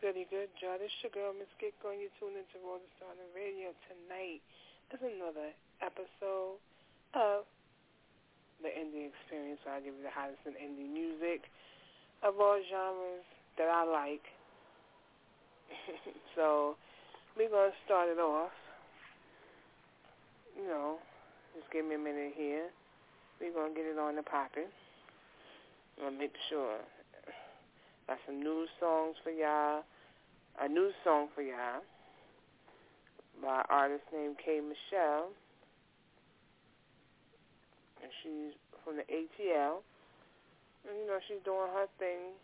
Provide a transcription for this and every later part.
Goody good job. It's your girl, Miss Gecko, and you're tuned into Roller Star Radio. Tonight is another episode of the Indie Experience, where I give you the hottest in indie music of all genres that I like. So we're going to start it off. You know, just give me a minute here. We're going to get it on the popping. I'm going to make sure. Got some new songs for y'all. A new song for y'all by an artist named K. Michelle. And she's from the ATL. And, you know, she's doing her thing.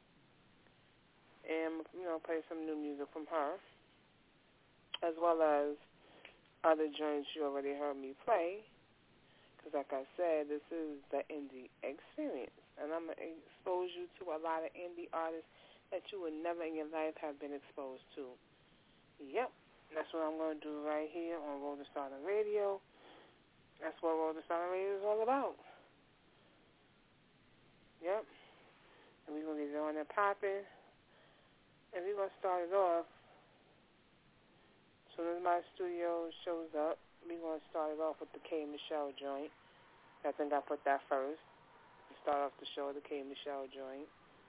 And, you know, play some new music from her. As well as other joints you already heard me play. Because, like I said, this is the Indie Experience. And I'm going to expose you to a lot of indie artists that you would never in your life have been exposed to. Yep, that's what I'm going to do right here on Roller Star Radio. That's what Roller Star Radio is all about. Yep. And we're going to get it on and popping. And we're going to start it off. As soon as my studio shows up, we're going to start it off with the K. Michelle joint. I think I put that first. Start off the show, the K. Michelle joint.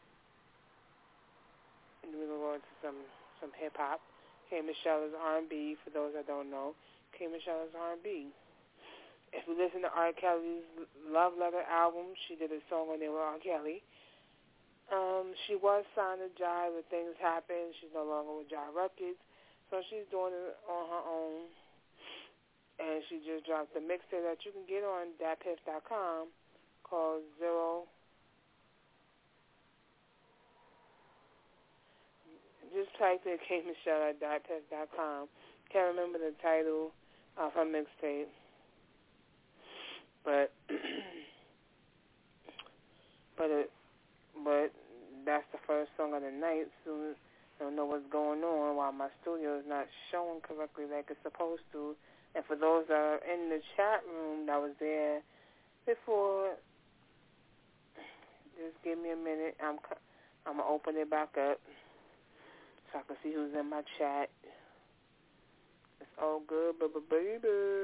And we're going to go into some hip-hop. K. Michelle is R&B, for those that don't know. K. Michelle is R&B. If you listen to R. Kelly's Love Letter album, she did a song on there with R. Kelly. She was signed to Jive, but things happened. She's no longer with Jive Records. So she's doing it on her own. And she just dropped the mixtape that you can get on datpiff.com called Zero. Just type in K. Michelle at datpiff.com. Can't remember the title of her mixtape. But that's the first song of the night. So I don't know what's going on while my studio is not showing correctly like it's supposed to. And for those that are in the chat room that was there before, just give me a minute. I'm going to open it back up so I can see who's in my chat. It's all good, baby.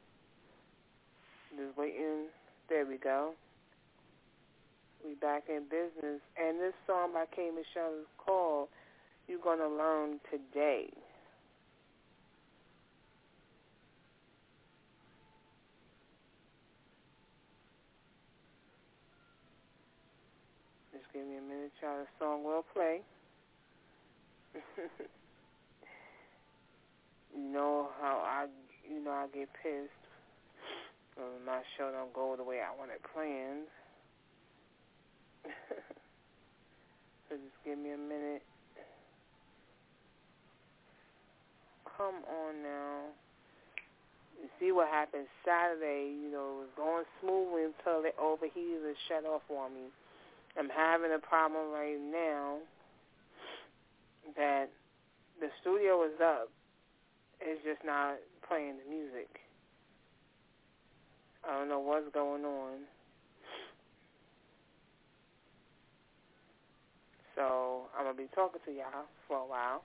Just waiting. There we go. We back in business. And this song by K. Michelle is called You're Gonna Learn Today. Just give me a minute, y'all. The song will play. You know I get pissed when my show don't go the way I want it planned. So just give me a minute. Come on now. You see what happened Saturday, you know, it was going smoothly until it overheated and shut off on me. I'm having a problem right now that the studio is up. It's just not playing the music. I don't know what's going on. So I'm going to be talking to y'all for a while.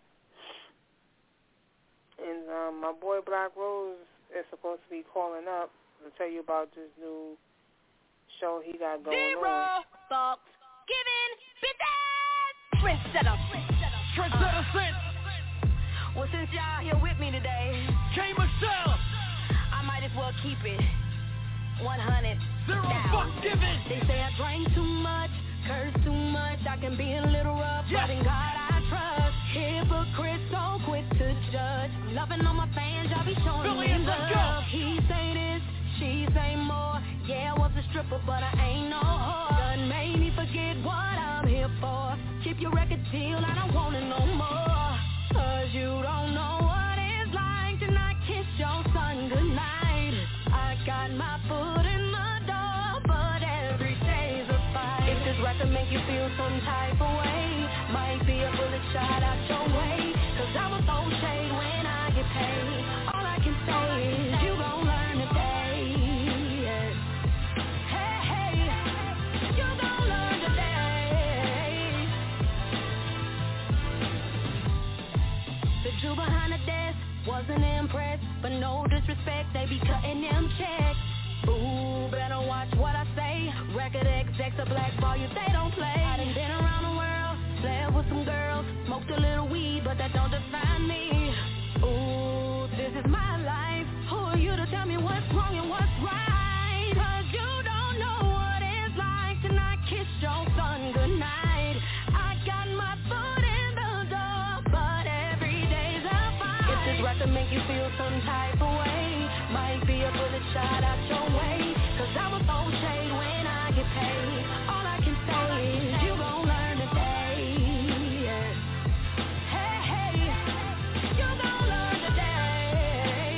And my boy Black Rose is supposed to be calling up to tell you about this new show he got going on. Zero thoughts given, bitches! Trendsetter. Trendsetter sense. Well, since y'all here with me today, K. Michelle, I might as well keep it 100. Zero fuck given. They say I drink too much, curse too much, I can be a little rough, but in God I trust. Hypocrites so quick to judge. Loving on my fans, y'all be showing me love. He say this, she say more. Yeah, I was a stripper, but I ain't no whore. Done made me forget what I'm here for. Keep your record deal, I don't want it no more. Cause you don't know what it's like to not kiss your son goodnight. I got my foot in the door, but every day's a fight. If this record make you feel some type of way, might be a bullet shot out your way. Cause I will throw shade when I get paid. All I can say is you gon' learn today. Hey, hey, you gon' learn today. wasn't impressed, but no disrespect, they be cutting them checks. Ooh, better watch what I say. Record execs a blackball you, they don't play. I done been around the world, slept with some girls, smoked a little weed, but that don't define me. Ooh, this is my life. Who are you to tell me what's wrong and what's right? 'Cause you don't know what it's like to not kiss your son goodnight. I got my foot in the door, but every day's a fight. If this record make you feel some type of way, might be a bullet shot out your way. 'Cause I will throw shade when I get paid. All I can say is you gon' learn today. Yeah. Hey, hey, you gon' learn today.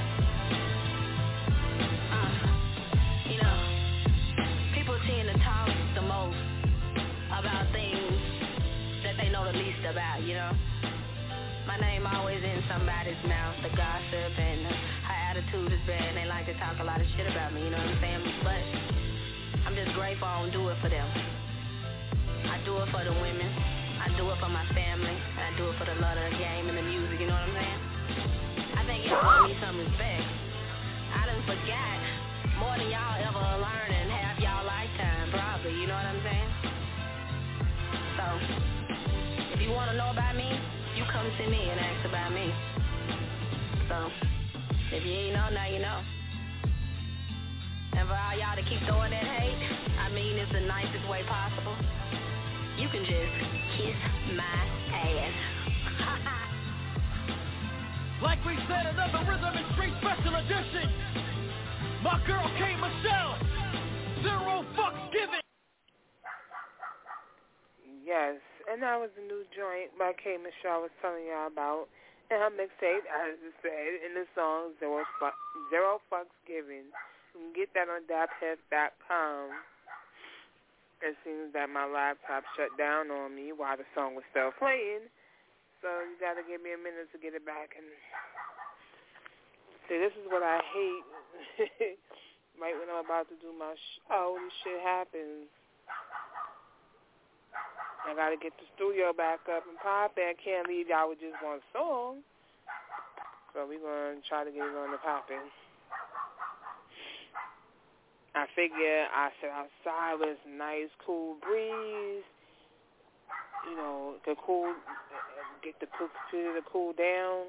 You know, people tend to talk the most about things that they know the least about, you know. My name always in somebody's mouth, the gossip and her attitude is bad, and they like to talk a lot of shit about me, you know what I'm saying? But I'm just grateful I don't do it for them. I do it for the women, I do it for my family, and I do it for the love of the game and the music, you know what I'm saying? I think y'all need some respect. I done forgot more than y'all ever learned in half y'all lifetime, probably, you know what I'm saying? So, if you want to know about me, you come to me and ask about me. So, if you ain't know, now you know. And for all y'all to keep throwing that hate, I mean it's the nicest way possible. You can just kiss my ass. Like we said, another Rhythm and Street special edition. My girl K. Michelle, Zero Fucks Given. Yes, and that was the new joint by K. Michelle was telling y'all about. And her mixtape, as it said in the song, Zero Fucks Given. You can get that on daphead.com. It seems that my laptop shut down on me while the song was still playing. So you got to give me a minute to get it back. And see, this is what I hate. Right when I'm about to do my show, this shit happens. I got to get the studio back up and popping. I can't leave y'all with just one song. So we're going to try to get it on the popping. I figure I sit outside with a nice, cool breeze. You know, to cool, get the computer to cool down.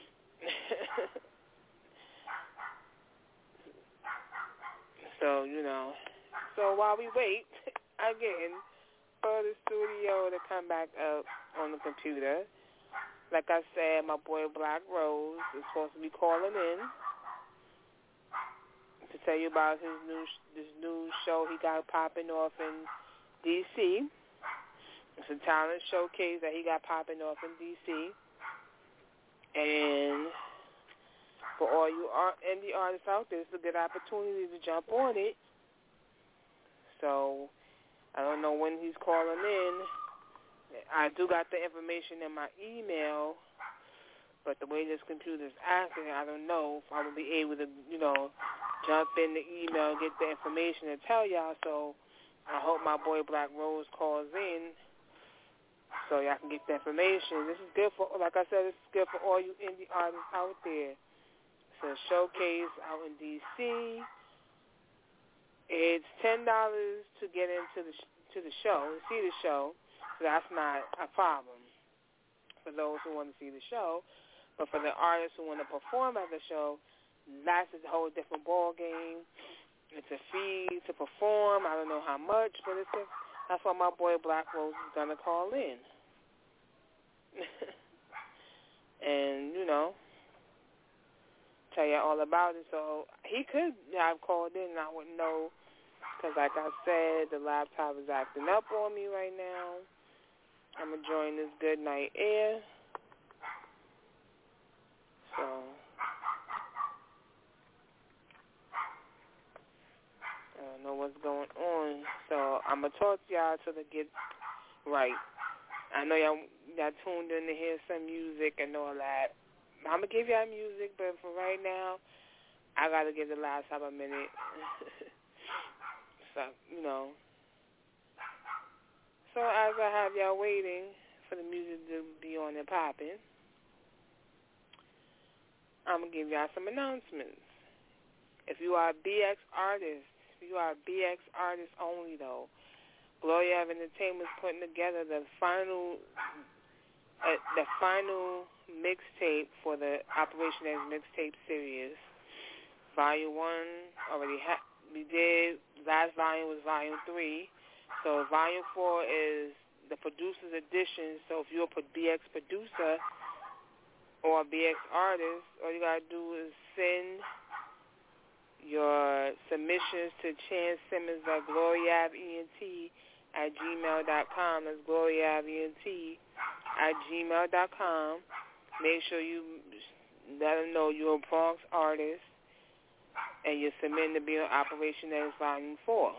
So, you know. So while we wait, again, for the studio to come back up on the computer. Like I said, my boy Black Rose is supposed to be calling in to tell you about this new show he got popping off in D.C. It's a talent showcase that he got popping off in D.C. And for all you indie artists out there, it's a good opportunity to jump on it. So I don't know when he's calling in. I do got the information in my email, but the way this computer's acting, I don't know if I'm going to be able to, you know, jump in the email, get the information and tell y'all. So I hope my boy Black Rose calls in so y'all can get the information. This is good for, like I said, this is good for all you indie artists out there. It's a showcase out in D.C. It's $10 to get into the show, to see the show. So that's not a problem for those who want to see the show. But for the artists who want to perform at the show, that's a whole different ball game. It's a fee to perform. I don't know how much, but that's why my boy Black Rose is going to call in. And, you know, tell you all about it. So he could have called in and I wouldn't know because, like I said, the laptop is acting up on me right now. I'm enjoying this good night air. So I don't know what's going on. So I'm going to talk to y'all till it gets right. I know y'all tuned in to hear some music and all that. I'm going to give y'all music, but for right now, I got to give the laptop a minute. So, you know. So as I have y'all waiting for the music to be on and popping, I'm going to give y'all some announcements. If you are a BX artist, only though, Gloria Ave Entertainment is putting together the final mixtape for the Operation X mixtape series. Volume 1 already we did. Last volume was Volume 3. So Volume 4 is the producer's edition. So if you're a BX producer or a BX artist, all you got to do is send your submissions to Chance Simmons at GloriaEnt@gmail.com. That's GloriaEnt@gmail.com. Make sure you let them know you're a Bronx artist and you're submitting to be on Operation X Volume 4.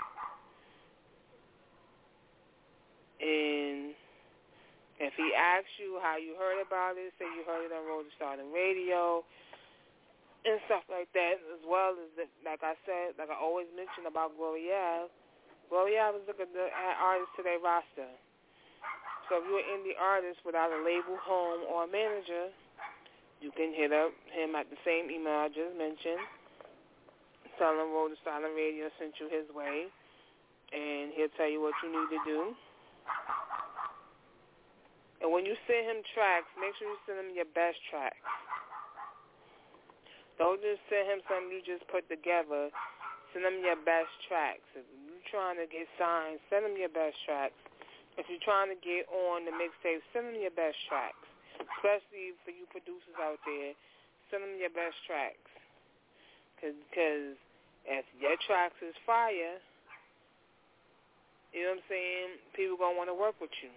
And if he asks you how you heard about it, say you heard it on Road to Stardom Radio and stuff like that, as well as, like I said, like I always mention about Gloria. Gloria was looking at artists to their roster. So if you're an indie artist without a label, home, or a manager, you can hit up him at the same email I just mentioned. Tell him Road to Stardom Radio sent you his way, and he'll tell you what you need to do. And when you send him tracks, make sure you send him your best tracks. Don't just send him something you just put together. Send him your best tracks. If you're trying to get signed, send him your best tracks. If you're trying to get on the mixtape, send him your best tracks. Especially for you producers out there, send him your best tracks. Because if your tracks is fire, you know what I'm saying, people going to want to work with you.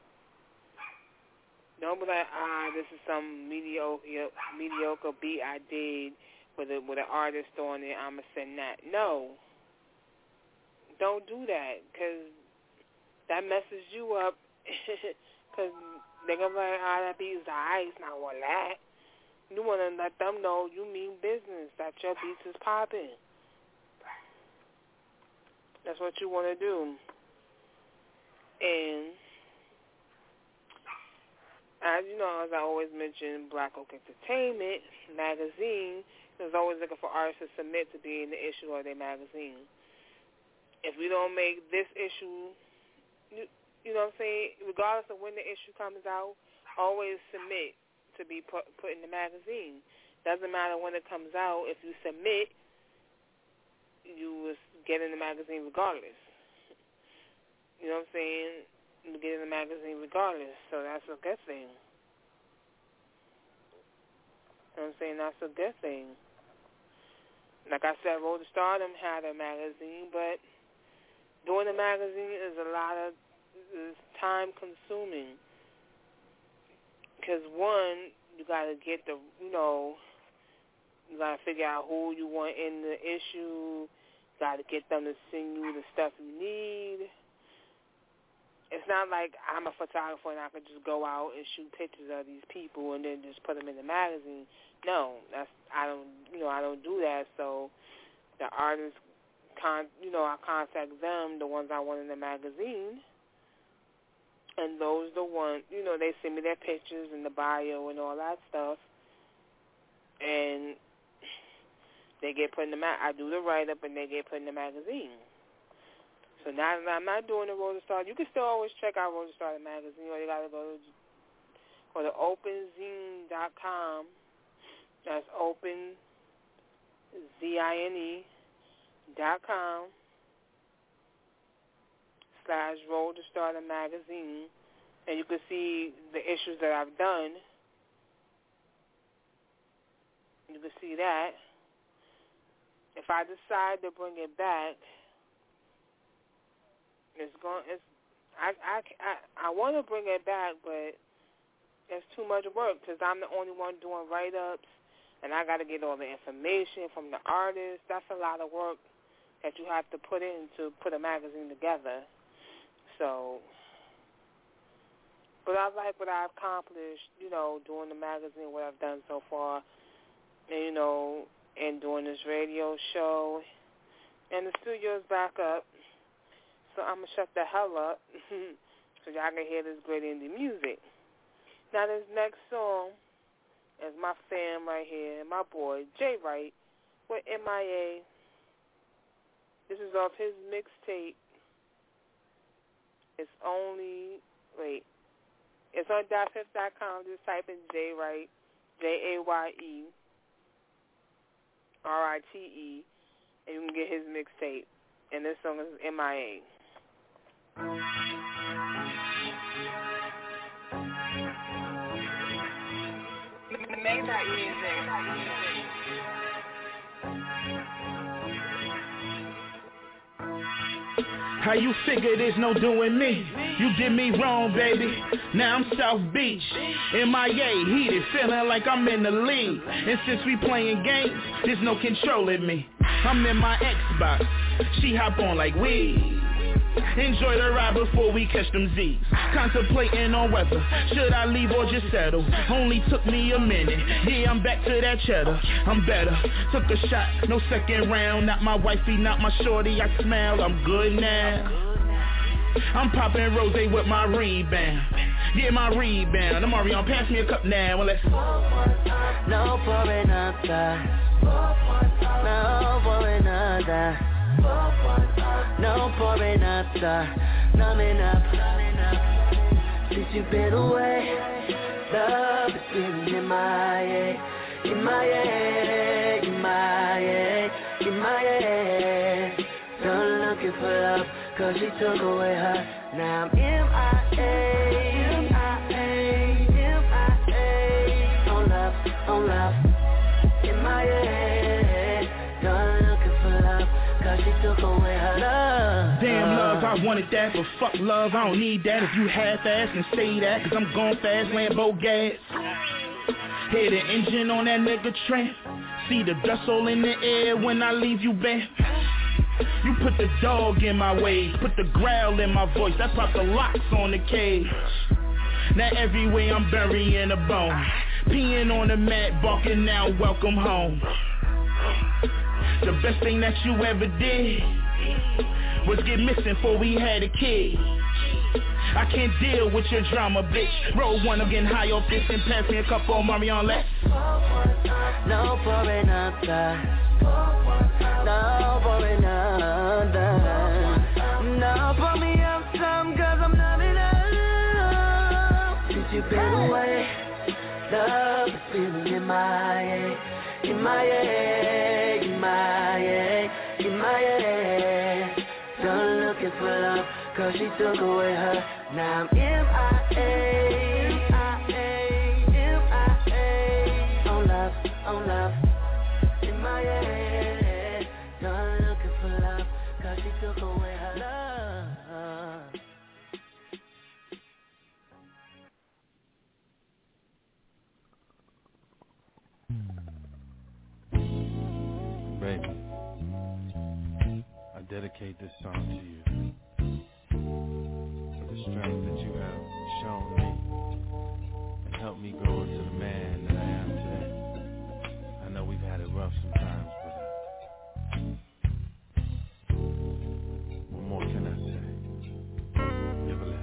Don't be like, this is some mediocre beat I did with an artist on it, I'm going to send that. No. Don't do that, because that messes you up, because they're going to be like, that beat is alright, it's not all that. You want to let them know you mean business, that your beats is popping. That's what you want to do. And as you know, as I always mention, Black Oak Entertainment magazine is always looking for artists to submit to be in the issue of their magazine. If we don't make this issue, you know what I'm saying, regardless of when the issue comes out, always submit to be put in the magazine. Doesn't matter when it comes out. If you submit, you will get in the magazine regardless. You know what I'm saying? You get in the magazine regardless, so that's a good thing. You know what I'm saying? That's a good thing. Like I said, Road to Stardom had a magazine, but doing a magazine is is time-consuming. Because, one, you got to get you got to figure out who you want in the issue. You got to get them to send you the stuff you need. It's not like I'm a photographer and I could just go out and shoot pictures of these people and then just put them in the magazine. No, I don't do that. So the artists, I contact them, the ones I want in the magazine, and those the ones, they send me their pictures and the bio and all that stuff, and they get put in I do the write up and they get put in the magazine. So now that I'm not doing the Road to Stardom, you can still always check out Road to Stardom magazine, or you got to go to OpenZine.com. That's OpenZine.com/Road to Stardom magazine, and you can see the issues that I've done. You can see that. If I decide to bring it back, I want to bring it back, but it's too much work because I'm the only one doing write-ups, and I got to get all the information from the artist. That's a lot of work that you have to put in to put a magazine together. So, but I like what I've accomplished, doing the magazine, what I've done so far, and, and doing this radio show. And the studio's back up. So I'm going to shut the hell up so y'all can hear this great indie music. Now this next song is my fam right here, my boy, Jay Wright, with MIA. This is off his mixtape. It's on .fifth.com. Just type in Jay Wright, JAYERITE, and you can get his mixtape. And this song is MIA. Make that music. How you figure there's no doing me? You did me wrong, baby. Now I'm South Beach, MIA, heated, feeling like I'm in the league. And since we playing games, there's no controlling me. I'm in my Xbox, she hop on like weed. Enjoy the ride before we catch them Z's. Contemplating on whether should I leave or just settle. Only took me a minute. Yeah, I'm back to that cheddar. I'm better. Took a shot, no second round. Not my wifey, not my shorty. I smell, I'm good now. I'm popping rosé with my rebound. Yeah, my rebound. I'm Marion, pass me a cup now and let's. No pouring up that. No pouring up that. No pouring up, numbing up. Since you've been away, love is feeling in my head. In my head, in my head, in my head. Done looking for love, cause she took away her. Now I'm MIA, MIA, MIA. On love, on love. In my head, done looking for love, cause she took away her love. Damn love, I wanted that, but fuck love, I don't need that. If you half-ass can say that, cause I'm going fast, Lambo gas. Hear the engine on that nigga tramp. See the dust all in the air when I leave you bent. You put the dog in my ways, put the growl in my voice. I pop the locks on the cage. Now every way I'm burying a bone. Peeing on the mat, barking now, welcome home. The best thing that you ever did was get missing before we had a kid. I can't deal with your drama, bitch. Roll one, I'm getting high off this and pass me a cup on Marion, let's. No pouring up that. No pouring up that. No pour me up some, cause I'm not enough. Since you've been away, love is feeling in my head. In my head, in my head, in my head. Done looking for love, cause she took away her. Now I'm MIA, MIA, MIA. On love, on love. In my head, done looking for love, cause she took away her love. Baby, I dedicate this song to you for the strength that you have shown me and helped me grow into the man that I am today. I know we've had it rough sometimes, but what more can I say? Give a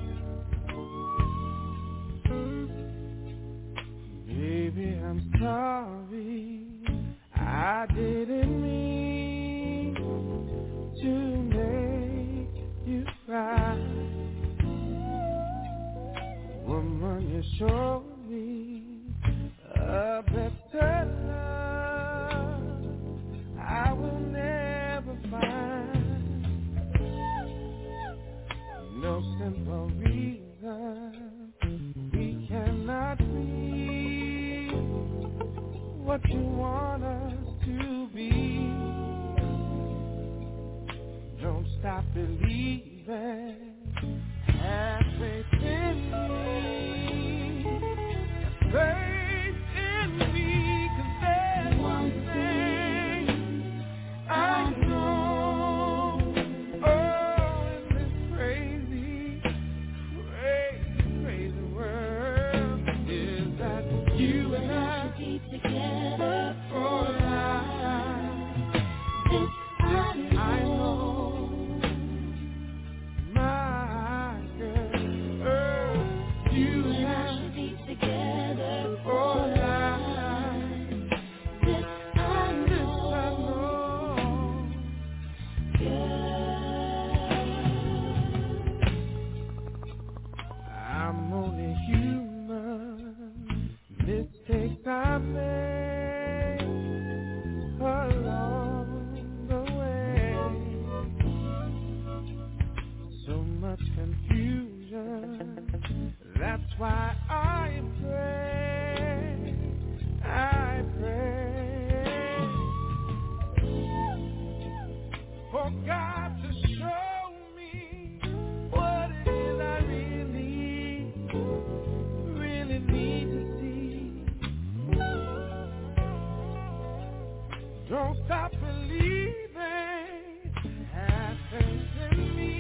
listen. Baby, I'm sorry, I didn't mean to make you cry. Woman, you showed me a better love I will never find. No simple reason we cannot be what you want us to be. Don't stop believing. Have faith in me. Faith in me, 'cause there's one thing I know. Oh, in this crazy, crazy, crazy world is that you and I should be together for life. This I know. My girl, you and I should be together for life. why I pray for God to show me what it is I really need to see. Don't stop believing, have faith in me,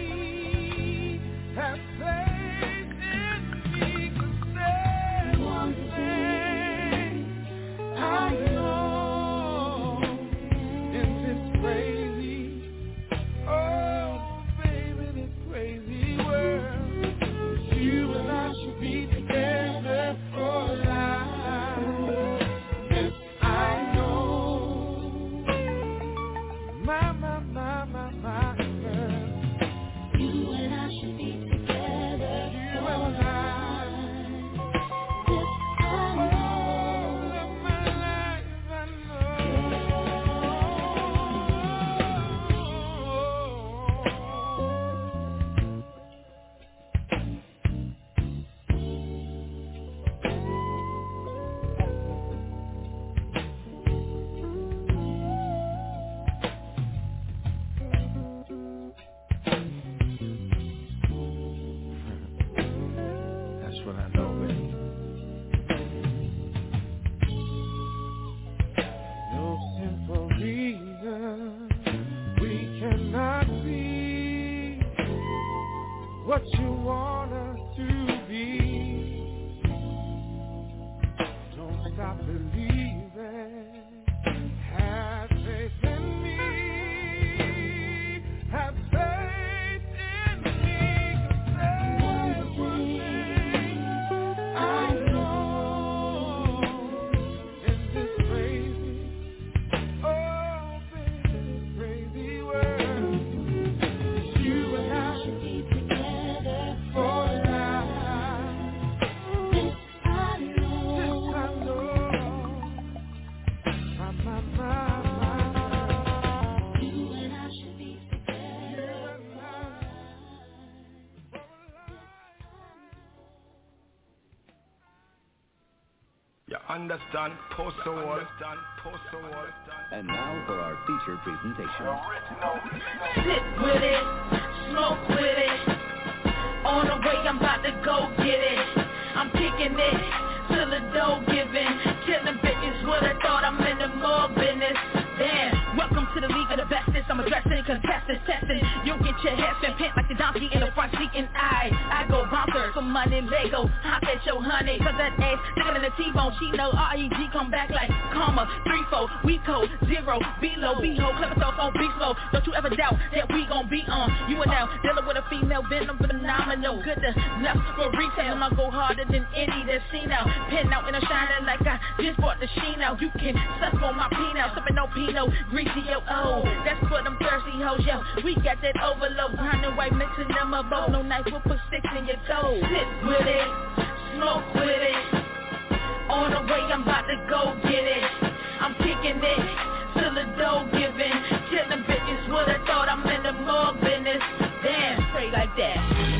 have faith in me, 'cause there's one thing I know in this crazy, oh baby, this crazy world, you and I should be together for life. Yes, I know. My girl. You and I should be together for life. Yes, I know. Of my life, I That's what I know, baby. No simple reason we cannot be what you want us to be. Don't stop believing. Have faith in me. Have faith in me. 'Cause there's one thing I know in this crazy, oh baby, this crazy world. You and I should be together for life. This I know. You and I should be together for life. You understand? Post the wall. And now for our feature presentation. Sit with it, smoke with it. On the way, I'm about to go get it. I'm kicking it till the dough giving. Killing bitches what I thought, I'm in the more business. Damn, welcome to the league of the bestest. I'm addressing contestants, testing. You'll get your head spin pent like the donkey in the front seat. And I go bouncer, some money Lego. Hop at your honey, cause that ass sticking in the T-bone. She know R-E-G come back like karma. 3-4, we code 0, below, B-ho, clever sauce on beast mode. Don't you ever doubt that we gon' be on. You are now dealing with a female venom, phenomenal. Good enough for retail. I'ma go harder than any that's seen out. Pen out and I'm shining like I just bought the sheen out. You can suck on my peanut, sipping no Pinot, greasy yo-oh. That's for them thirsty hoes, yo. We got that overload, brown and white mixing them up. No knife, we'll put sticks in your toes. Sit with it, smoke with it. On the way, I'm about to go get it. I'm kicking it till the dough giving. Killing bitches what I thought, I'm in the more business. Damn, pray like that.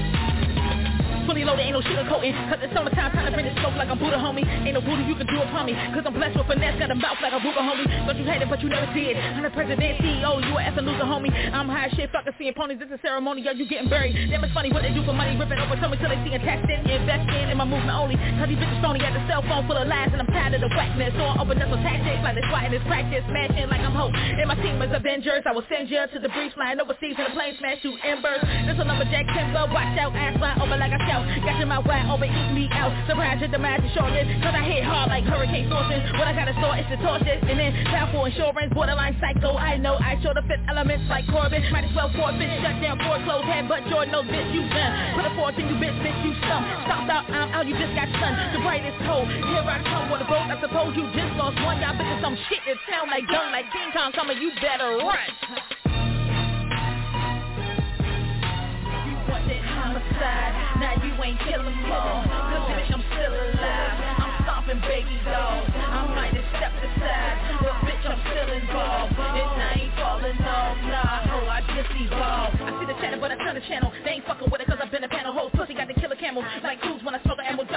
Fully loaded, ain't no sugarcoating. Cause it's summertime, time to bring the smoke like I'm Buddha, homie. Ain't no voodoo you can do upon me. Cause I'm blessed with finesse, got a mouth like a Buddha, homie. Thought you had it, but you never did. I'm the president, CEO, you a effing loser, homie. I'm high as shit, fucking seeing ponies. This is ceremony, yo, you getting buried. Damn, it's funny what they do for money, ripping over me till they see attached in. Investing in my movement only. Cause these bitches phony at the cell phone full of lies. And I'm tired of the whackness. So I open up some tactics like they swatting this practice. Smashing like I'm hope. And my team is Avengers. I will send you to the breeze, flying overseas in a plane, smash you embers. This a lumberjack timber, watch out, ass fly over like a shout. Got you my way over, eat me out. Surprise your demise, your shortness. Cause I hit hard like hurricane sources. What I gotta store is to torch this. And then time for insurance, borderline psycho. I know I show the fifth elements like Corbin. Might as well forfeit, shut down, foreclose, head but Jordan, no bitch, you done. Put a force in you, bitch, you stump. Stomped out, I'm out, you just got stunned. The brightest hole, here I come with a boat. I suppose you just lost one. Y'all bitches some shit that sound like dung, like King Kong coming, you better run. Homicide, now you ain't killing more. Cause bitch, I'm still alive. I'm stomping baby dolls. I might have stepped aside, but bitch, I'm still involved. And I ain't falling off, nah, oh, I just evolved. I see the chatter, but I turn the channel. They ain't fucking with it cause I've been a panel. Whole pussy got the killer camel. Like cruise when I smoke the ammo.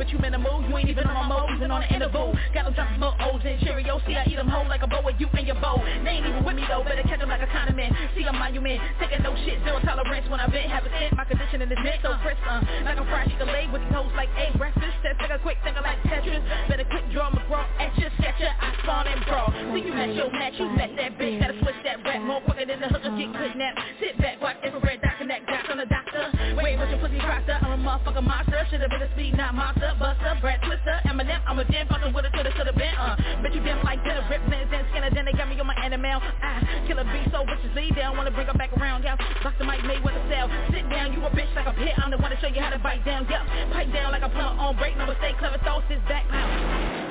but you in the mood. You ain't even on my mode, even on the interval. Got them dropping more O's and Cheerios. See, I eat them whole like a bow with you and your bow. They ain't even with me though, better catch them like a condiment. See, I'm monument, taking no shit, zero tolerance when I been have a tent. My conditioning is mint, so crisp, like a fried chicken leg with these hoes like egg breakfast. Test like a quick thinker like Tetris. Better quick draw McGraw, at your sketcher, I spawn and brawl. See, you match your match, you met that bitch. Gotta switch that rap more quicker than the hookers get kidnapped. Sit back, watch infrared dot connect dots on the doctor. Wait, what's your pussy proctor? I'm a motherfucking monster. Should've been a speed, not monster. Buster, Brad Twister, Eminem. I'm a damn fucking with it, could've been, bitch, you damn like dinner, rip niggas and skinner, then they got me on my animal. Kill a beast so viciously, they don't wanna bring her back around, yeah. Boxer Mike made with a cell. Sit down, you a bitch like a pit. I'm the one to show you how to bite down, yeah. Pipe down like a plumber on break. No mistake, clever throw, sits back now.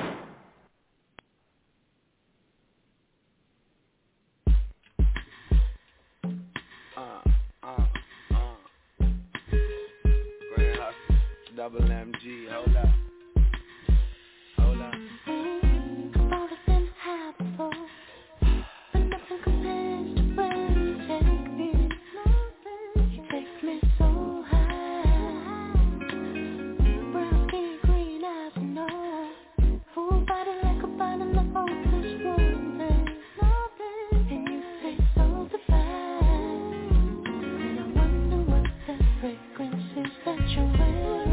Double MG, hold up. Hold up. I've always been high before, but nothing compares to where you take me. You take me so high. Brown skin, green eyes, and all. Full body like a bottle of hopeless roses. And you taste so divine. And I wonder what that fragrance is that you're wearing.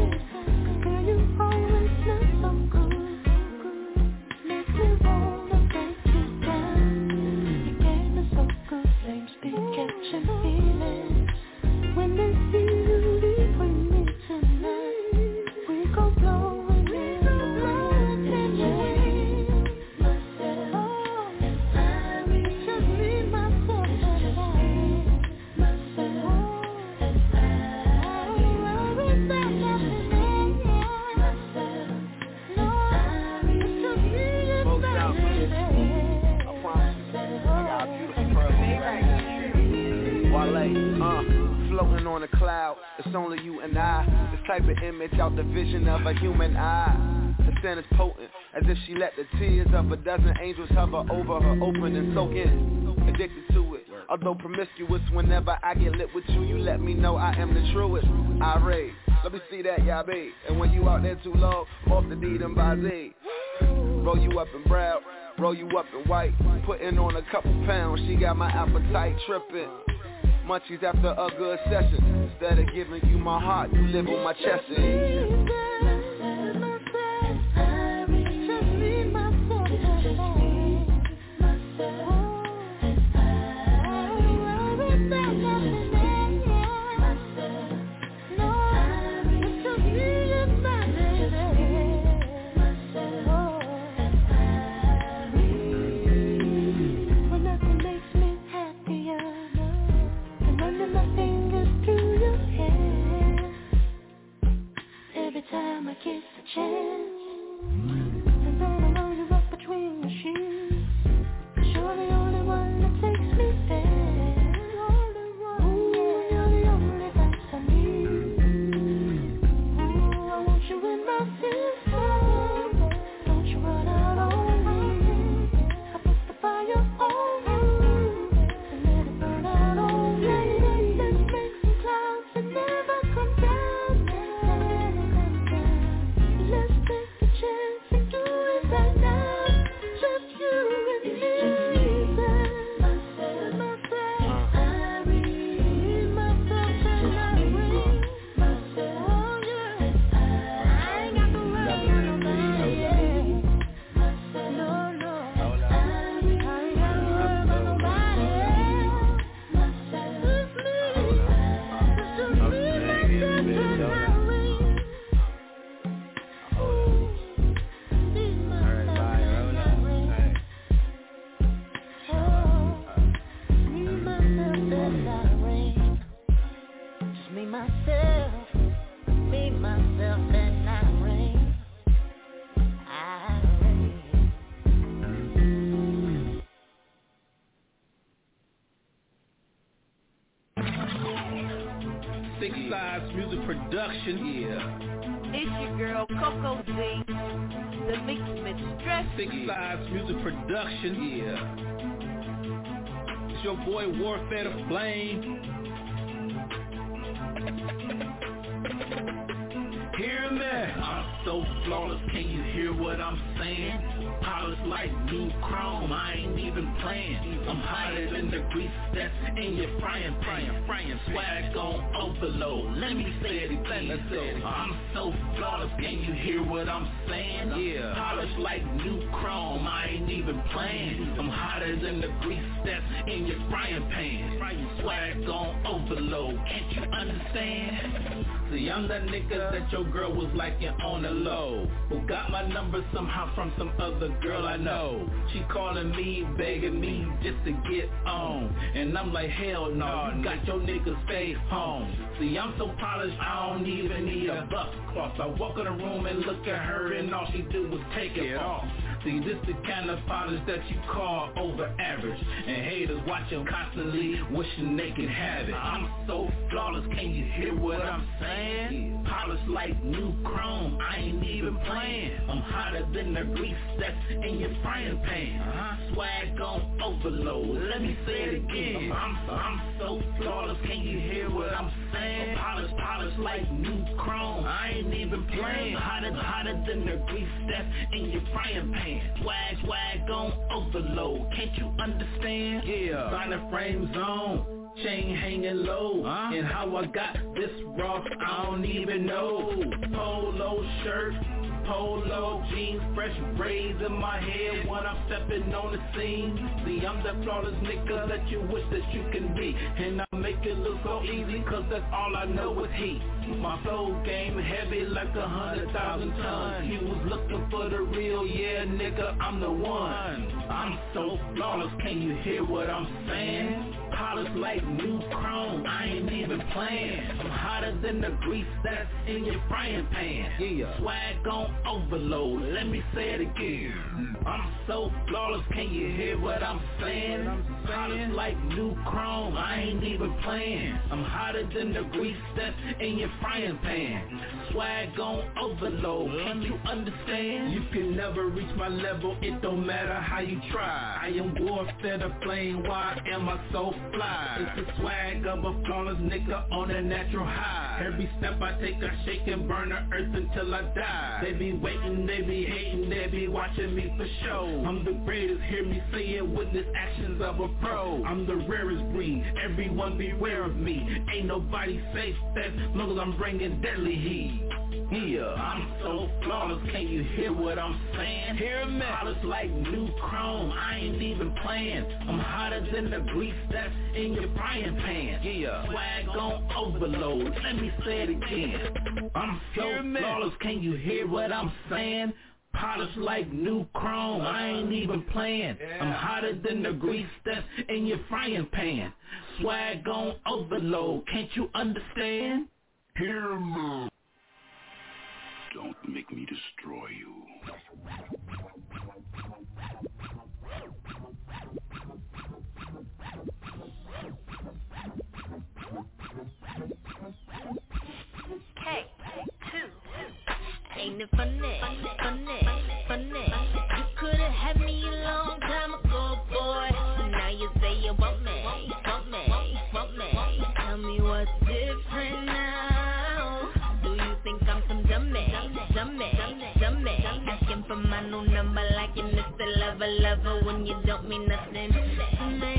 Floating on a cloud, it's only you and I. This type of image out the vision of a human eye. The scent is potent, as if she let the tears of a dozen angels hover over her, open and soak in. Addicted to it, although promiscuous. Whenever I get lit with you, you let me know I am the truest. Irate, let me see that, y'all babe. And when you out there too low, I'm off the D and by Z. Roll you up in brown, roll you up in white. Putting on a couple pounds, she got my appetite tripping. Munchies after a good session. Instead of giving you my heart, you live on my chest. Time I kiss a chance, and then I know you're up between your shoes. 'Cause you're the only one that takes me there. Ooh, you're the only vice I need. Ooh, I want you in my system. Don't you run out on me. I put the fire on you and let it burn out on me. Let's make some clouds that never come down. Production, yeah. It's your girl Coco Z, the Mix Mistress. Six Sides Music Production, yeah. It's your boy Warfare the Flame. Hear me. so flawless, can you hear what I'm saying? Polished like new chrome, I ain't even playing. I'm hotter than the grease that's in your frying pan. Swag on overload, let me say it again. I'm so flawless, can you hear what I'm saying? Yeah. Polished like new chrome, I ain't even playing. I'm hotter than the grease that's in your frying pan. Swag on overload, can't you understand? See, I'm that nigga that your girl was liking on the low, who got my number somehow from some other girl I know. She calling me, begging me just to get on, and I'm like, hell no, you got your nigga stay home. See, I'm so polished, I don't even need a buck cross. I walk in the room and look at her, and all she do was take it off. See, this the kind of polish that you call over average, and haters watching constantly wishing they could have it. I'm so flawless, can you hear what I'm saying? Polished like new chrome, I ain't even playing. I'm hotter than the grease that's in your frying pan. Swag on overload, let me say it again. I'm so flawless, can you hear what I'm saying? Polished like new chrome, I ain't even playing. Hotter than the grease that's in your frying pan. Swag on overload, can't you understand? Yeah. Sign frames on, chain hanging low, and how I got this Ross, I don't even know. Polo shirt, polo jeans, fresh braids in my hair when I'm stepping on the scene. See, I'm that flawless nigga that you wish that you can be, and I make it look so easy, cause that's all I know is heat. My flow game heavy like 100,000 tons. You was looking for the real, yeah nigga, I'm the one. I'm so flawless, can you hear what I'm saying? Polished like new chrome, I ain't even playing. I'm hotter than the grease that's in your frying pan. Yeah. Swag on overload, let me say it again. I'm so flawless, can you hear what I'm saying? Polished like new chrome, I ain't even playing. I'm hotter than the grease that's in your frying pan. Swag on overload, can't you understand? You can never reach my level, it don't matter how you try. I am warfare the flame, why am I so fly? It's the swag of a flawless nigga on a natural high. Every step I take I shake and burn the earth until I die. They be waiting, they be hating, they be watching me for show. I'm the greatest, hear me say it, witness actions of a pro. I'm the rarest breed, everyone beware of me. Ain't nobody safe as long as I'm bringing deadly heat. Yeah, I'm so flawless, can you hear what I'm saying? Hear me. Polished like new chrome, I ain't even playing. I'm hotter than the grease that's in your frying pan. Yeah. Swag on overload, let me say it again. I'm so flawless, can you hear what I'm saying? Polished like new chrome, I ain't even playing. I'm hotter than the grease that's in your frying pan. Swag on overload, can't you understand? Hear me. Don't make me destroy you. K2. Ain't it funny? You could've had me a long time ago, boy. Now you say you want me. Tell me what's different now. Do you think I'm some dummy? Asking for my new number like you missed a lover when you don't mean nothing to me.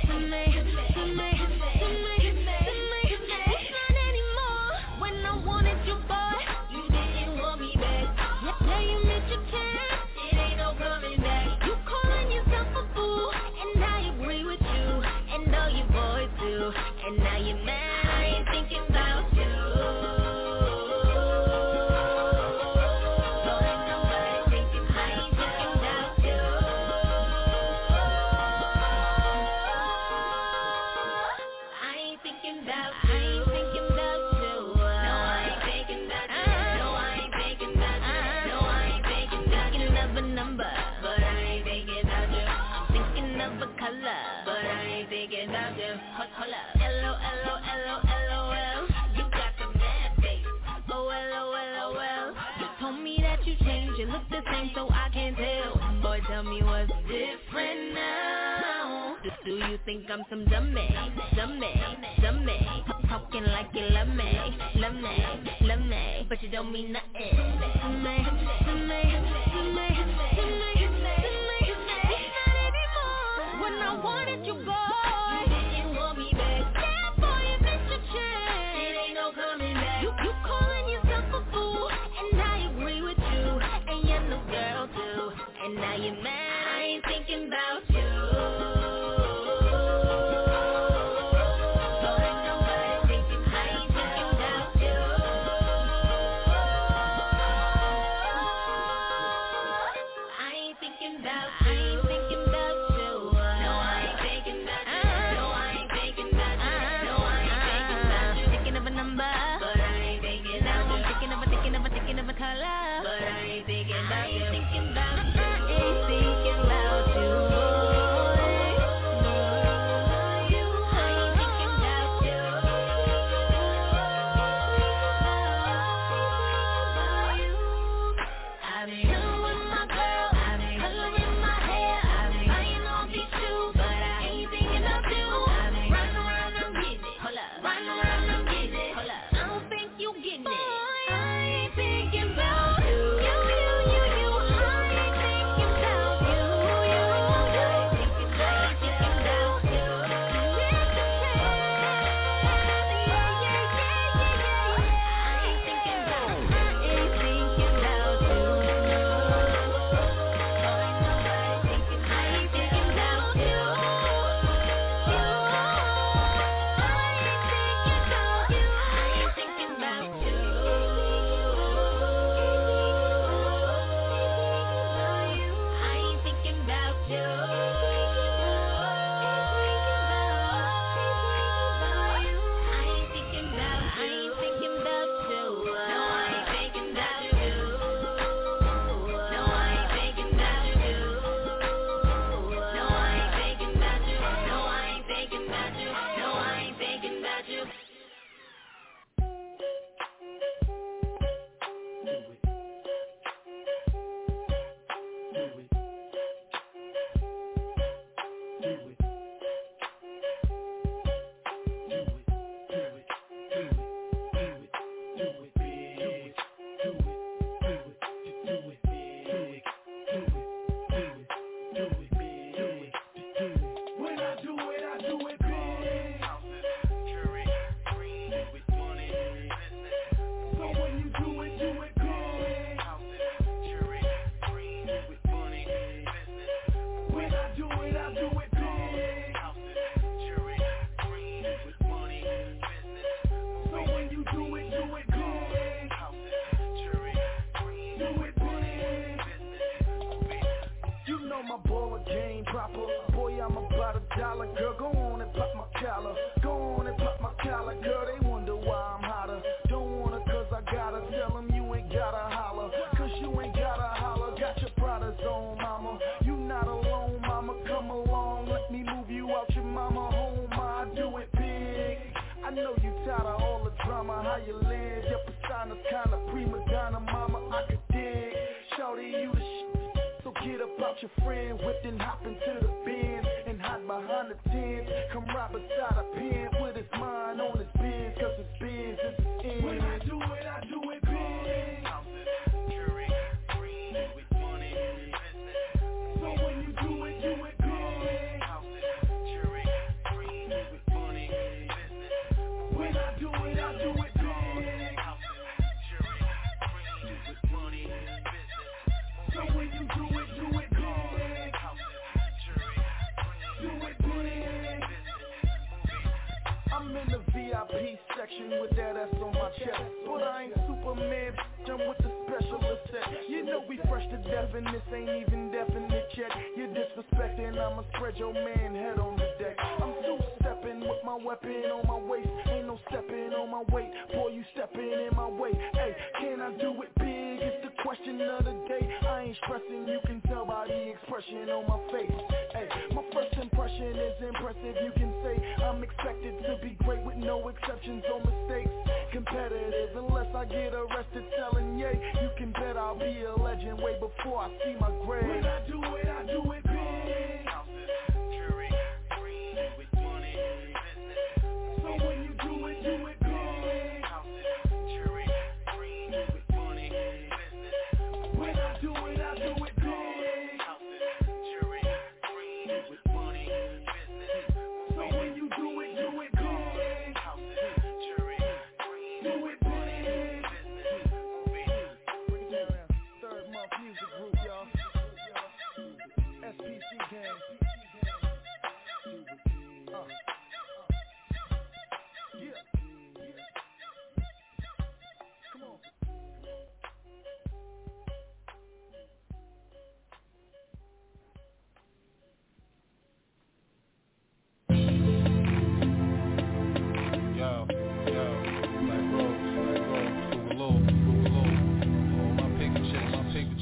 It's not anymore. When I wanted you, boy, you didn't want me back. Now you missed your chance, it ain't no coming back. You calling yourself a fool, and I agree with you, and all you boys do. And now you're mad, I ain't thinking about you. You look the same, so I can't tell. Boy, tell me what's different now. Do you think I'm some dummy? Talking like you love me. but you don't mean nothing. To me, when I wanted you, boy, you didn't want me back. Yeah, boy, you missed your chance. It ain't no coming back. You calling yourself a fool, and I agree with you, and you're no girl too, and now you're mad. I ain't thinking about you.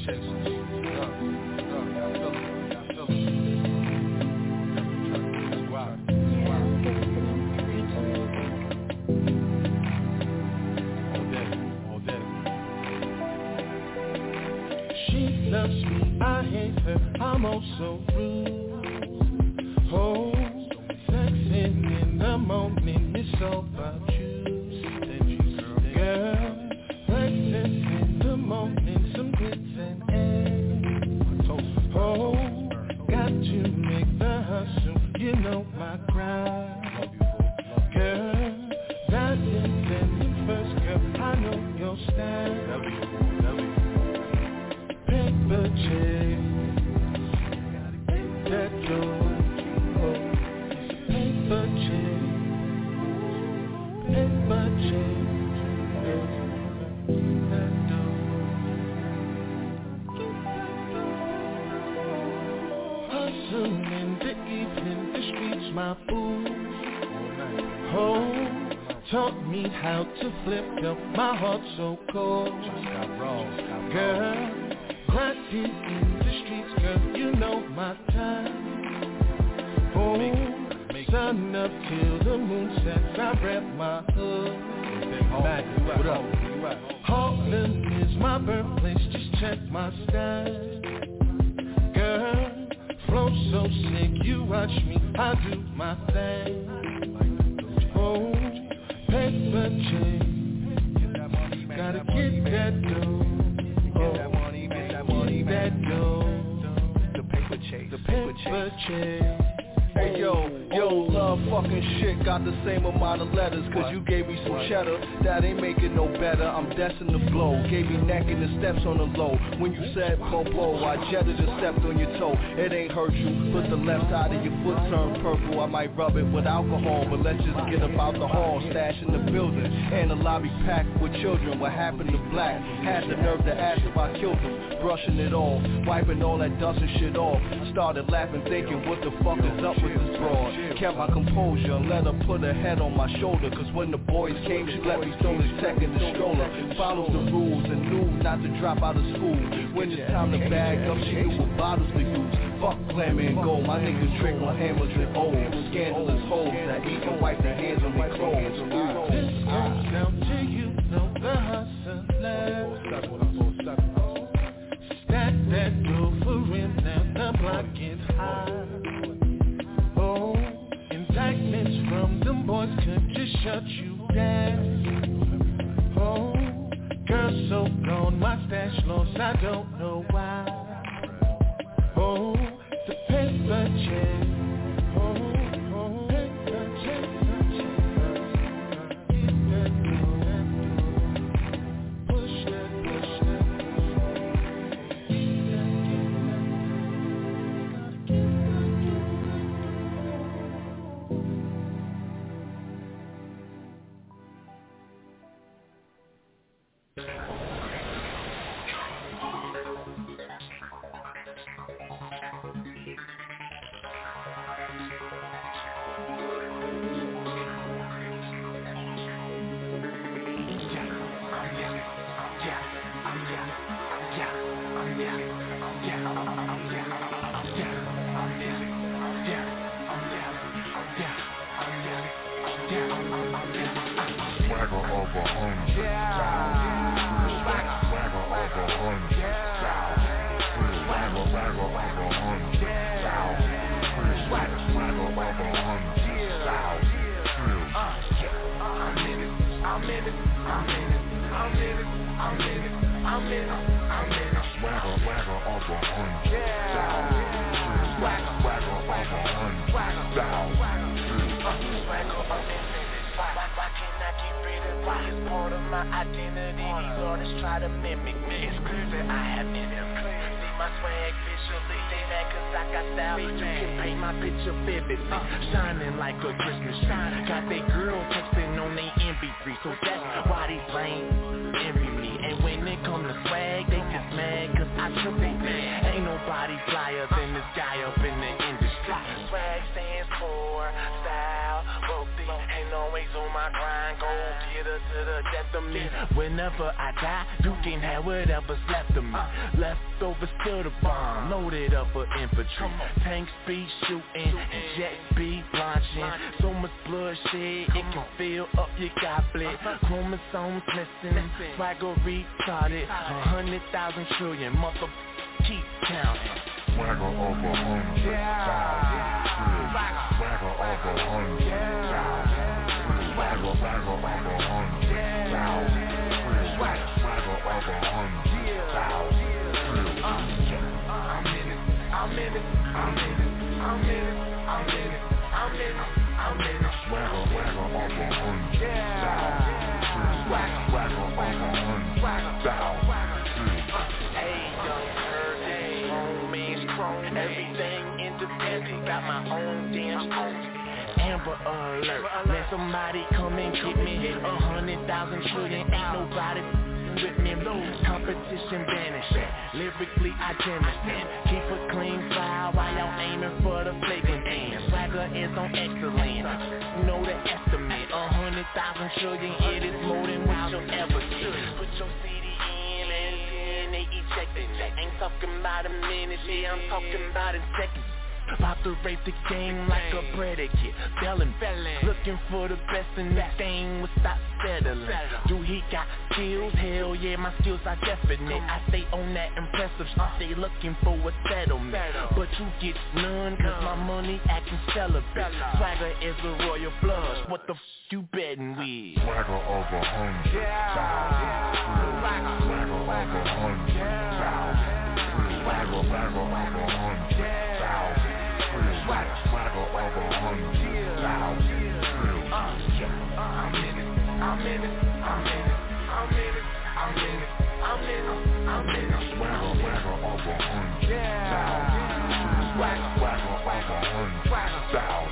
She loves me, I hate her, I'm also rude. Oh, sexing in the morning, it's all about you. Girl, breakfast in the morning, some grits and eggs. Oh, got to make the hustle, you know my grind. Girl, that's independent first, girl, I know your style. Paper chase, that door, oh, it's a paper chase, that door. Hustle in the evening, the streets my boo. Oh, taught me how to flip up, my heart so cold. Girl, grinding in the streets, girl, you know my time. Oh, sun up till the moon sets, I rep my hood. What up? Harlem is my birthplace, just check my style. Girl, flow so sick, you watch me, I do my thing. Oh, paper chain, gotta get that dough. That dough, the paper chase. Hey yo, love fucking shit got the same amount of letters. Cause you gave me some cheddar, that ain't making no better. I'm destined to blow, gave me neck and the steps on the low. When you said popo, I jetted and stepped on your toe. It ain't hurt you, put the left side of your foot turn purple. I might rub it with alcohol, but let's just get about the hall. Stash in the building, and the lobby packed with children. What happened to black? Had the nerve to ask if I killed him. Brushing it off, wiping all that dust and shit off. Started laughing thinking what the fuck is up with this broad. Kept my composure and let her put her head on my shoulder. Cause when the boys came, she let me throw the tech in the stroller. Followed the rules and knew not to drop out of school. When it's time to bag up, she knew what bottles to use. Fuck glamour and gold, my niggas drink on hammers and O's. Scandalous hoes that eat and wipe their hands on their clothes. This comes down to you, know the hustler. Stack that dough for rent, now the block gets high. Oh, indictments from them boys could just shut you down. Oh, girl so gone, my stash lost, I don't know why. Oh, the paper chase. Oh, paper chase. Swag stands for style, both these ain't always on my grind, go get her to the death of me. Whenever I die, you can have whatever's left of me. Leftovers still the bomb, loaded up for infantry. Tanks be shooting, and jets be launching. So much bloodshed, it can fill up your goblet. Chromosomes missing, swagger retarded. 100,000 trillion, mother keep counting. Swagger over 100,000. Swagger over 100,000. Swagger over 100,000. Swagger over 100,000. I'm in it, I'm in it, I'm in it, I'm in it, I'm in it, I'm in it, I'm in it. Swagger over 100,000. Swagger over 100,000. Hey, young bird, hey, homie, strong, everything independent, got my own damn home. Amber alert, let somebody come and get me. 100,000 trillion, ain't nobody with me. Competition banishing, lyrically I demonstrate. Keep a clean file while y'all aiming for the flagrant end. Swagger is on excellence, know the estimate. 100,000 trillion, it is more than what you'll ever see. Put your CD in and they ejecting. Ain't talking about a minute, yeah, I'm talking about a second. About to rape the game like a predicate. Felon, looking for the best in the thing will stop settling. Do he got skills? Hell yeah, my skills are definite. I stay on that impressive, I stay looking for a settlement. But you get none, cause my money acting celibate. Swagger is a royal flush, what the f you betting with? Swagger over 100,000. Swagger over 100,000. Swagger over 100,000. Swagger over 100,000. I'm in it, I'm in it, I'm in it, I'm in it, I'm in it, I'm in it, I'm in it. Swagger over 100,000. Swagger over 100,000.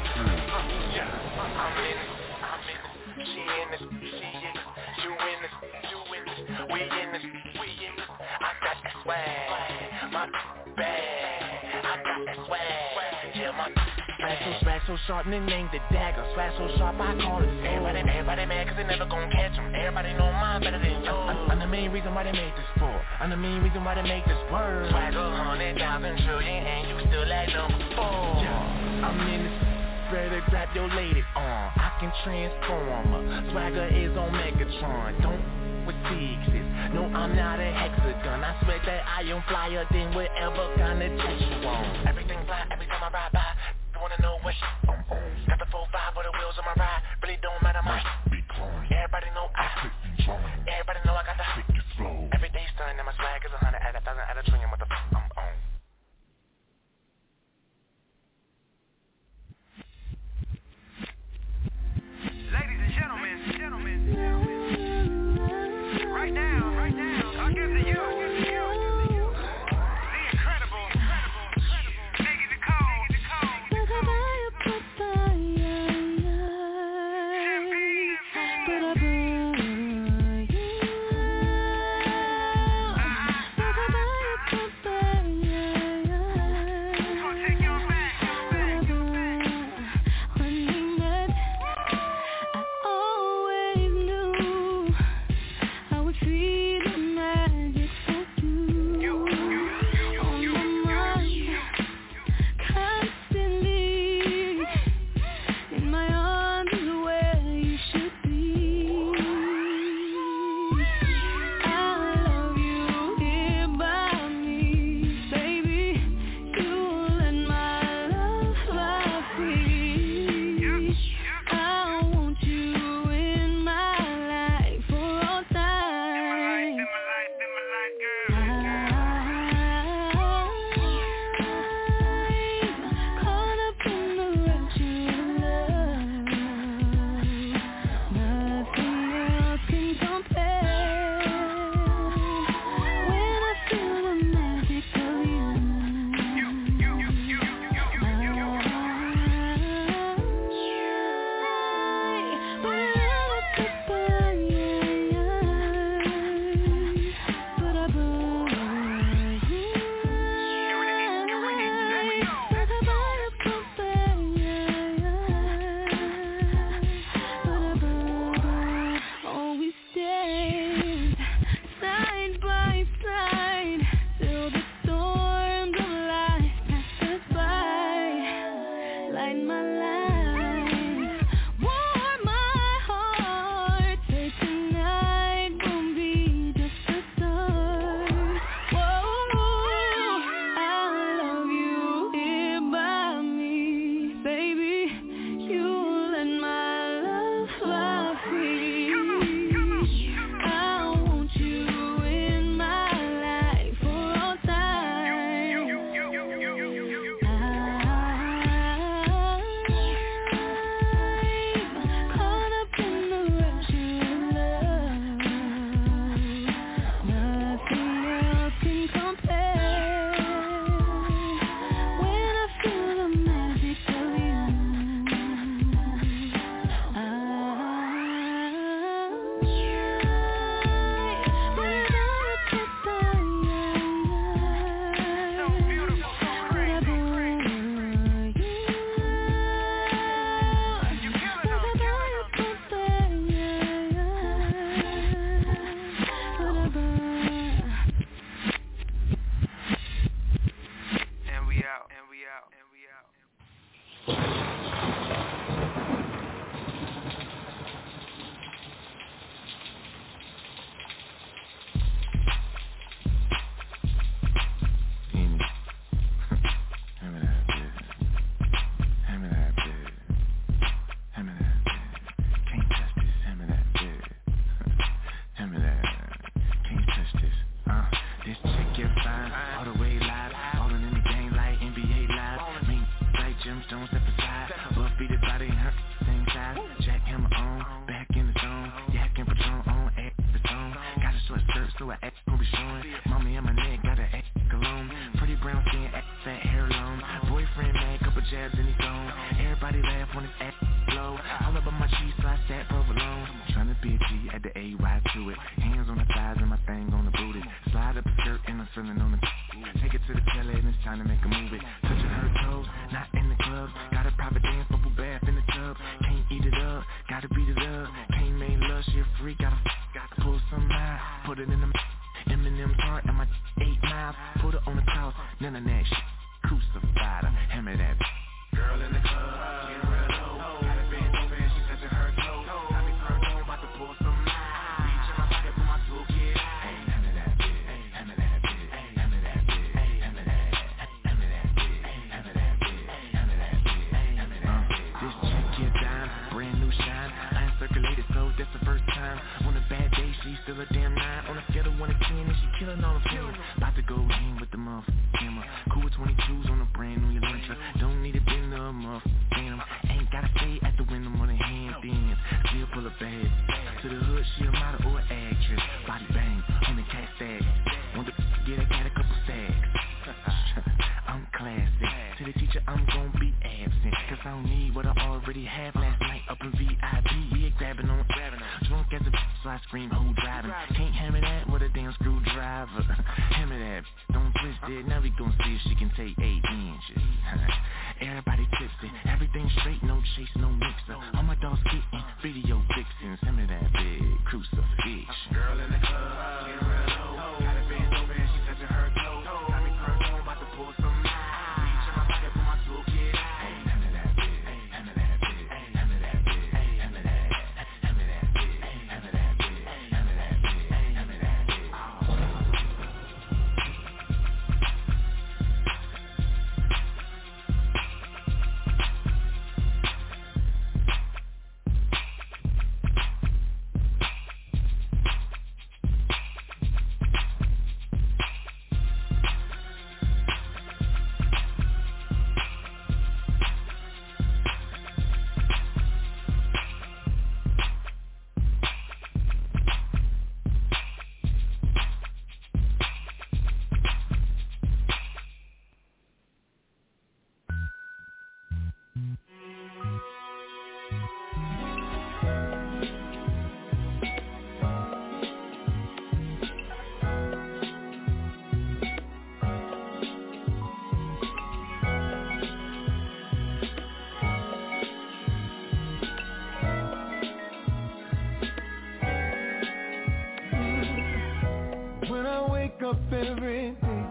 I'm in it, I'm in it. She in it, she in it. You in it, you in it. We in it, we in it. I got that swag, my bag. I got that swag, yeah, my swag so sharp, nicknamed the dagger. Swag so sharp, I call it sword. Everybody mad cause they never gon' catch him. Everybody know mine better than yours. I'm the main reason why they made this for. I'm the main reason why they make this word. Swag 100,000 trillion and you still at number 4. Yeah, I'm in this. Better grab your lady on. I can transform her. Swagger is on Megatron. Don't with sixes. No, I'm not a hexagon. I swear that I am flyer than whatever kind of touch you on. Everything fly every time I ride by. You wanna know what shit I'm on? Got the 4-5 for the wheels on my ride. Really don't matter my everybody know everybody know I got the flow. Every day stunning and my swag is 100 at 1,000 at a trillion. What the f I'm on? Ladies and gentlemen, right now, I give to you the incredible, Biggie the Code. Up every day.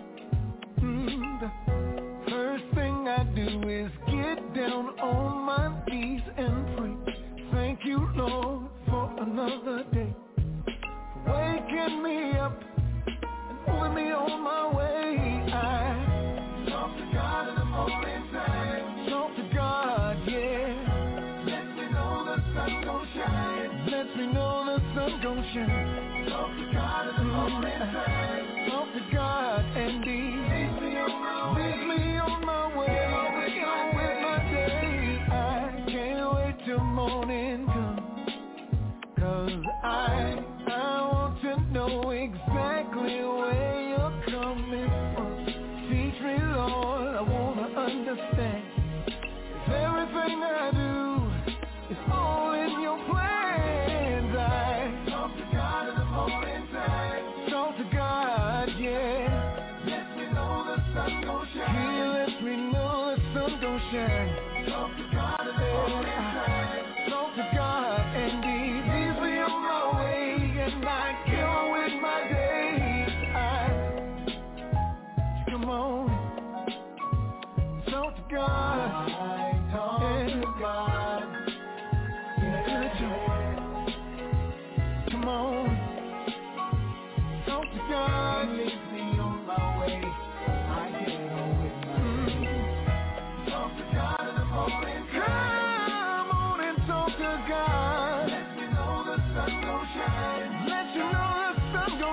The first thing I do is get down on my knees and pray. Thank you, Lord, for another day, for waking me up and moving me on my way. I talk to God in the morning time. Talk to God, yeah. Let me know the sun gon' shine. Let me know the sun gon' shine. Talk to God in the morning time. Talk to God and He leads me on my way. On with my day. I can't wait till morning comes, 'cause I want to know exactly where you're coming from. Teach me, Lord, I wanna understand. If everything I do is all in your plans, I talk to God in the morning time. Talk to God, yeah. Let me know the sun gon' shine. He lets me know the sun gon' shine. Talk to God in the morning time. Talk to God and He leads me on my way, and I get on with my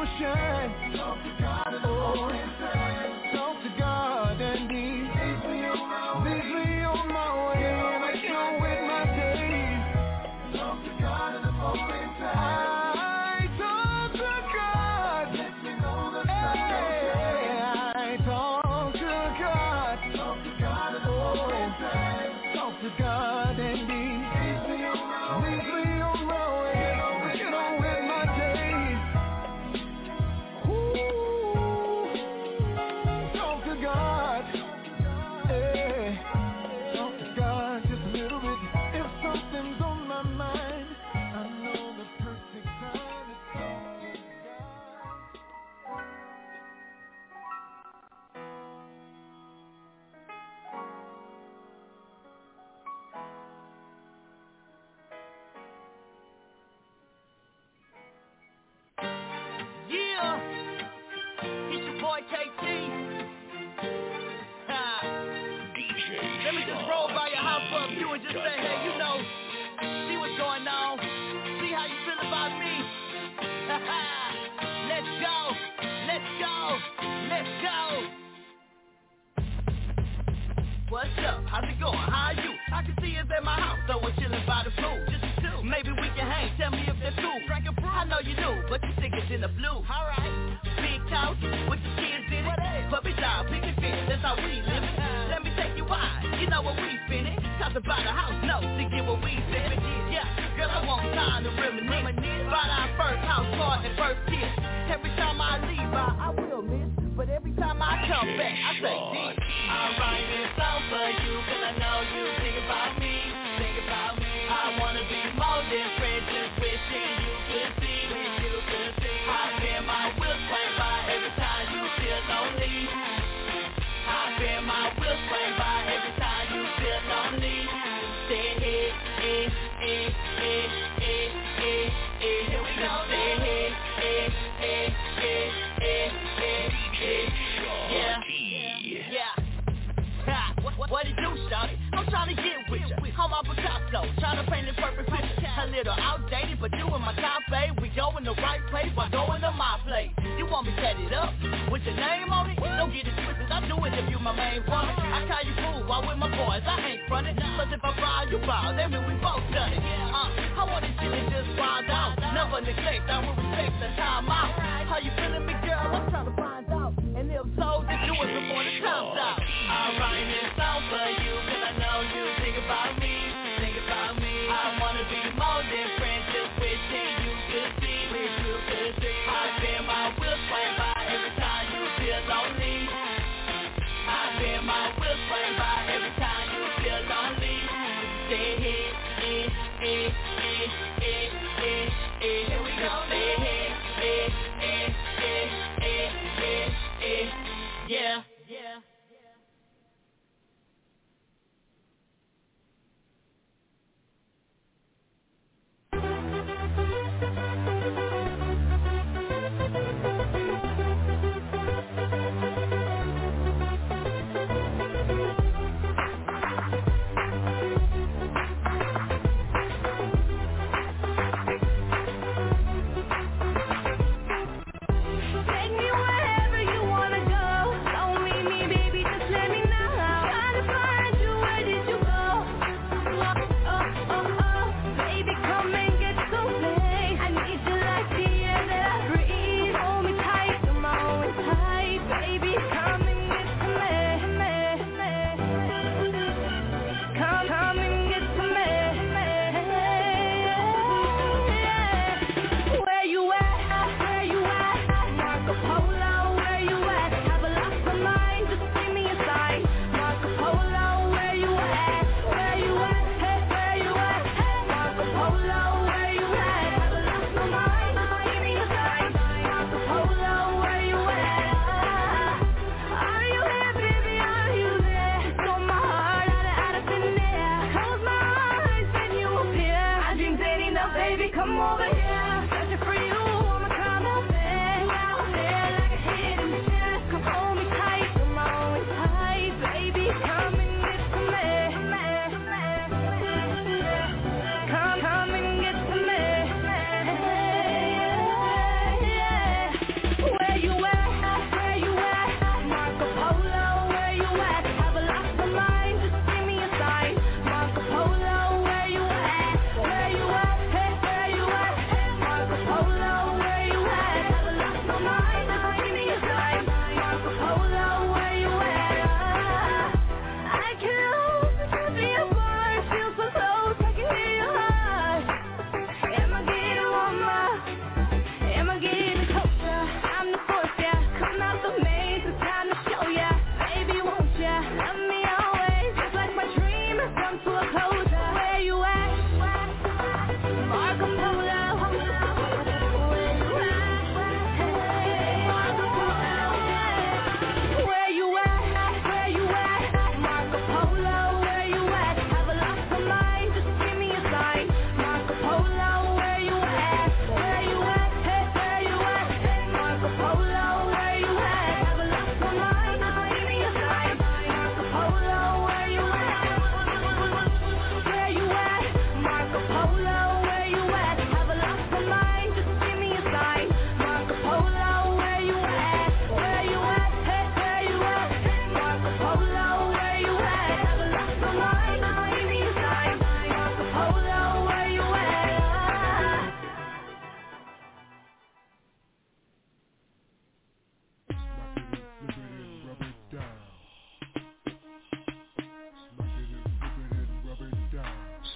shine. Talk to God in the morning time. Talk to God and He leads me on my way, make sure with my days. Talk to God in the morning time. I talk to God. Let me know the I talk to God. Talk to God in the morning time. Talk to God and He leads me on my way, make sure with my days. Talk to God. Hey, talk to God just a little bit. If something's on my mind, I know the perfect time to talk to God. Yeah, it's your boy KT. Ha. Let me just roll by your house for a few and just say, hey, you know, see what's going on. See how you feel about me. Let's go, let's go, let's go. What's up? How's it going? How are you? I can see us at my house, so we're chilling by the pool. Just a two. Maybe we can hang. Tell me if that's cool. Drinking brew. I know you do, but you think it's in the flu. Alright. Big couch with the kids in it. Puppy dog, pick and fish. That's how we live it. Let me take you wide. You know what we spinning. Talk about the house, no, to get what we sipping. Yeah, girl, I want time to reminisce. About our first house party and first kiss. Every time I leave, I will miss. But every time I come back, I say, D. I'm writing this song for you, cause I know you think about me, think about me. I wanna be more than friends, just wishing you could see, wish you could see. I feel my wheels swing by every time you feel lonely. I feel my wheels swing by every time you feel lonely. Say hey, hey, hey, hey, hey, hey, hey. Here we go. Say hey, hey, hey, hey, hey, hey, hey. Yeah, yeah. Ha, what it do, shawty? I'm trying to get with ya. I'm up Picasso, trying to paint a perfect picture. A little outdated, but doing my cafe. We go in the right place while going to my place. You want me to set it up with your name on it? Don't get it twisted, I do it if you my main woman. I call you fool while with my boys, I ain't frontin'. Cause if I fire, you fire, then we both done it. I want this shit to just wild out. Never neglect, I will respect the time out. How you feeling, big girl? I'm trying to find out. And if so, then do it before the time's out. I'm writing this song for you, cause I know you think about me, think about me. I wanna be more than friends, just wishing you could see, wish you could see. I feel my wheels swing by every time you feel lonely. I feel my wheels swing by every time you feel lonely. Say hey, hey, hey, hey, hey, hey, hey. Here we go. Say hey, hey,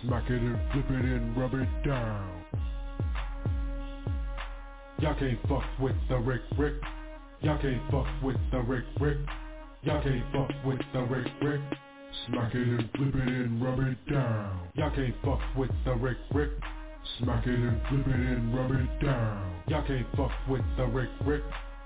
Smack it and flip it and rub it down. Y'all can't fuck with the Rick Rick. Y'all can't fuck with the Rick Rick. Y'all can't fuck with the Rick Rick. Smack it and flip it and rub it down. Y'all can't fuck with the Rick Rick. Smack it and flip it and rub it down. Y'all can't fuck with the Rick Rick.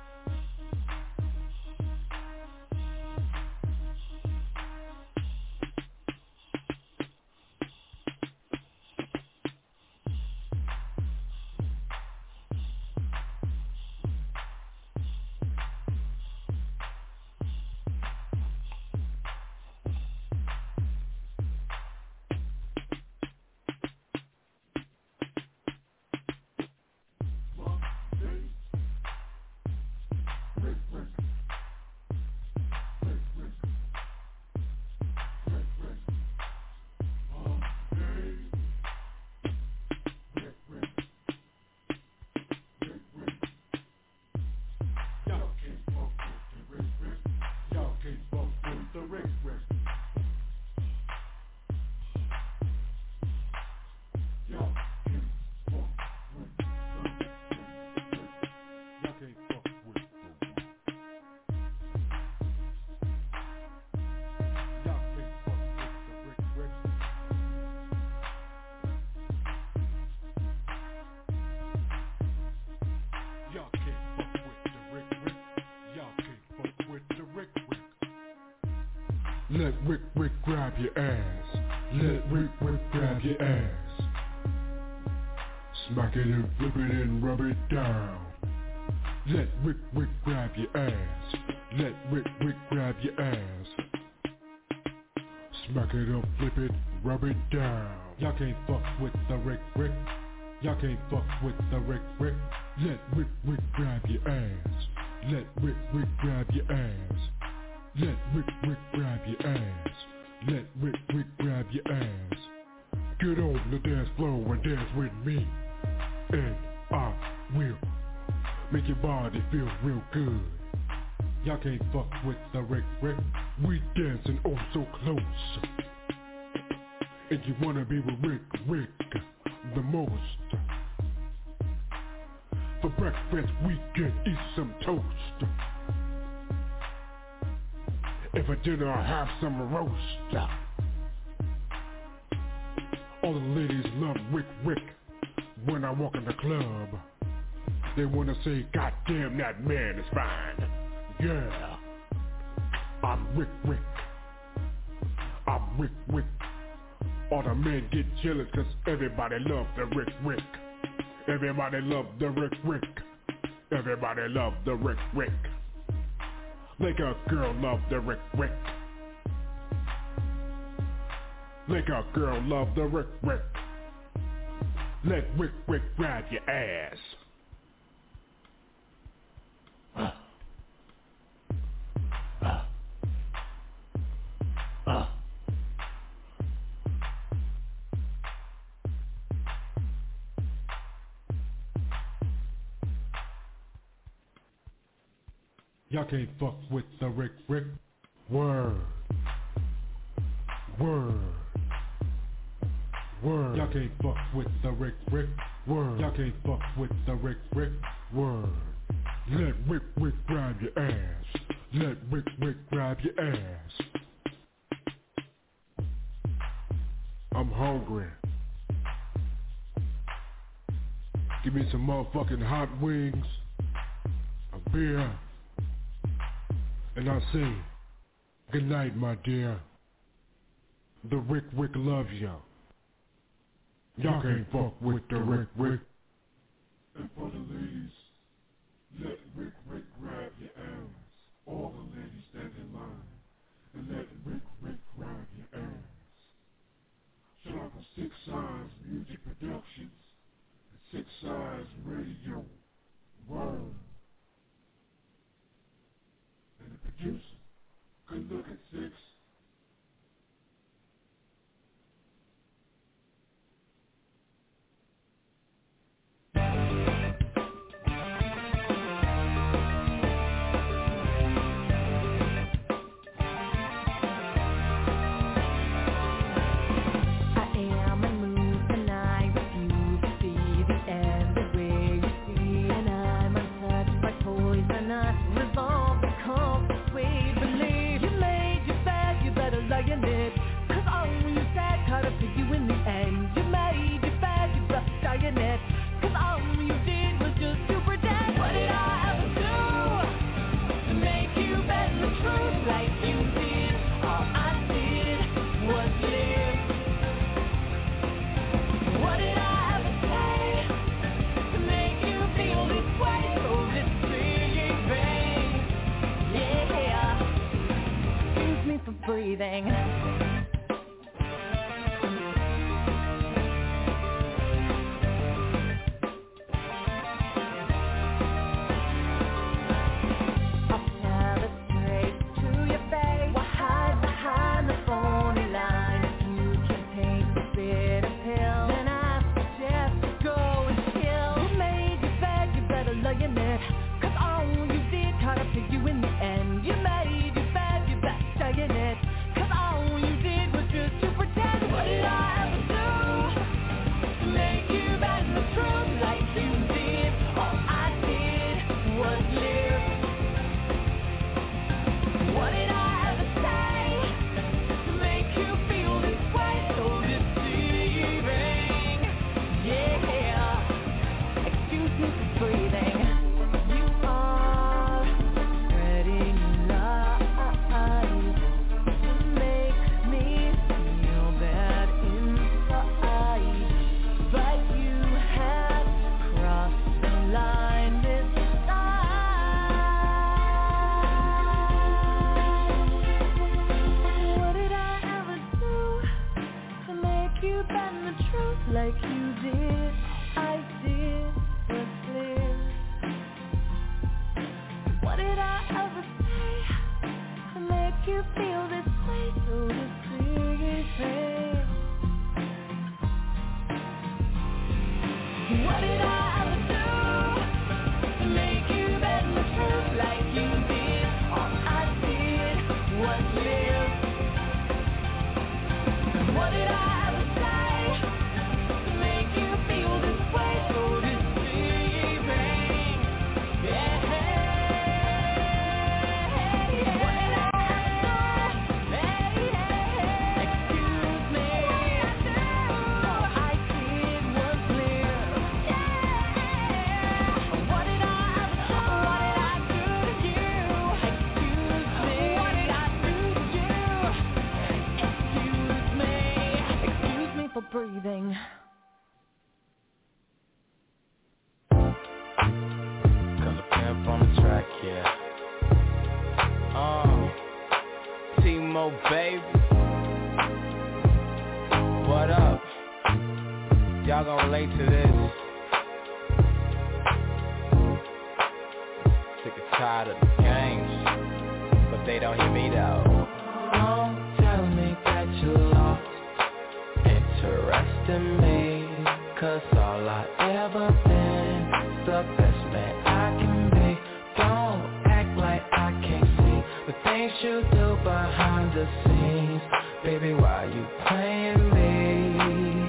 Let Rick Rick grab your ass. Let Rick Rick grab your ass. Smack it and flip it and rub it down. Let Rick Rick grab your ass. Let Rick Rick grab your ass. Smack it up, flip it, rub it down. Y'all can't fuck with the Rick Rick. Y'all can't fuck with the Rick Rick. Let Rick Rick grab your ass. Let Rick Rick grab your ass. Let Rick Rick grab your ass. Let Rick Rick grab your ass. Get on the dance floor and dance with me, and I will make your body feel real good. Y'all can't fuck with the Rick Rick. We dancing oh so close. And you wanna be with Rick Rick the most. For breakfast we can eat some toast. And for dinner I have some roast. All the ladies love Rick Rick. When I walk in the club, they wanna say, God damn, that man is fine. Yeah, I'm Rick Rick. I'm Rick Rick. All the men get jealous cause everybody love the Rick Rick. Everybody love the Rick Rick. Everybody love the Rick Rick. Make a girl love the Rick Rick. Make a girl love the Rick Rick. Let Rick Rick grab your ass. Y'all can't fuck with the Rick Rick. Word. Word. Word. Y'all can't fuck with the Rick Rick. Word. Y'all can't fuck with the Rick Rick. Word. Let Rick Rick grab your ass. Let Rick Rick grab your ass. I'm hungry. Give me some motherfucking hot wings, a beer, and I say, good night, my dear. The Rick Rick loves ya. Y'all can't fuck with the Rick Rick. And for the ladies, let Rick Rick grab your ass. All the ladies stand in line and let Rick Rick grab your ass. Shout out for 6 Signs Music Productions and 6 Signs Radio. Word. And the producer, good look at 6. I am you feel this way so deceiving? What did I ever do to make you bend the truth like you did? All I did was live. What did I ever say to make you feel this way so deceiving? Yeah. What did I ever do? Excuse me. All I did was live. What did I ever do? What did I do to you? Excuse me. What did I do to you? Excuse me for breathing. Color Pimp on the track, yeah. T-Mo, baby. What up? Y'all gonna relate to this? Sick and tired of the games, but they don't hear me though. Don't tell me that you lost interest in me, 'cause all I ever been, the best man I can be. Don't act like I can't see the things you do behind the scenes. Baby, why you playing me?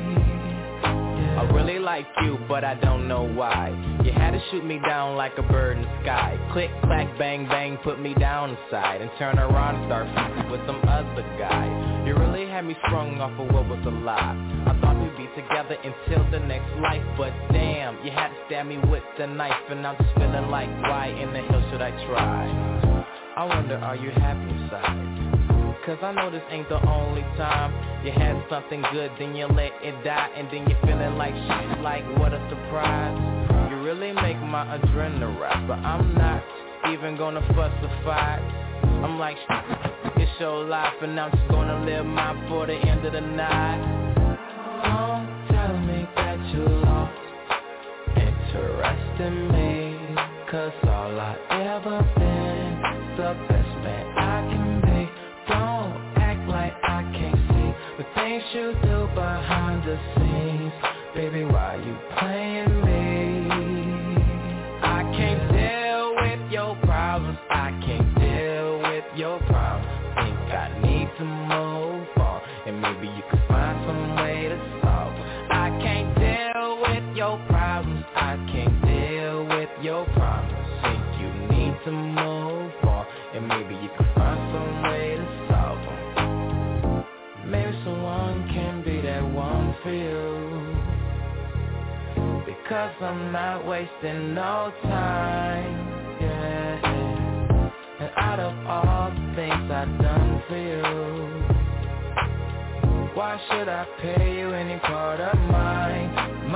I really like you, but I don't know why. You had to shoot me down like a bird in the sky. Click, clack, bang, bang, put me down inside, and turn around and start f***ing with some other guy. You really had me sprung off of what was a lie. I thought we'd be together until the next life, but damn, you had to stab me with the knife, and I'm just feeling like, why in the hell should I try? I wonder, are you happy inside? 'Cause I know this ain't the only time you had something good, then you let it die, and then you're feeling like shit, like what a surprise. You really make my adrenaline rise, but I'm not even gonna fuss or fight. I'm like, it's your life, and I'm just gonna live mine for the end of the night. Don't tell me that you lost interest in me, 'cause all I ever been, the best man I can be. Don't act like I can't see the things you do behind the scenes. Baby, why you playing me? I can't deal with your problems. I can't deal with your problems. Think I need to move on, and maybe you can find some way to solve them. I can't deal with your problems. I can't deal with your problems. Think you need to move on, and maybe you can find some way to solve them. Maybe someone can be that one for you, because I'm not wasting no time, yeah. And out of all the things I've done for you, why should I pay you any part of mine,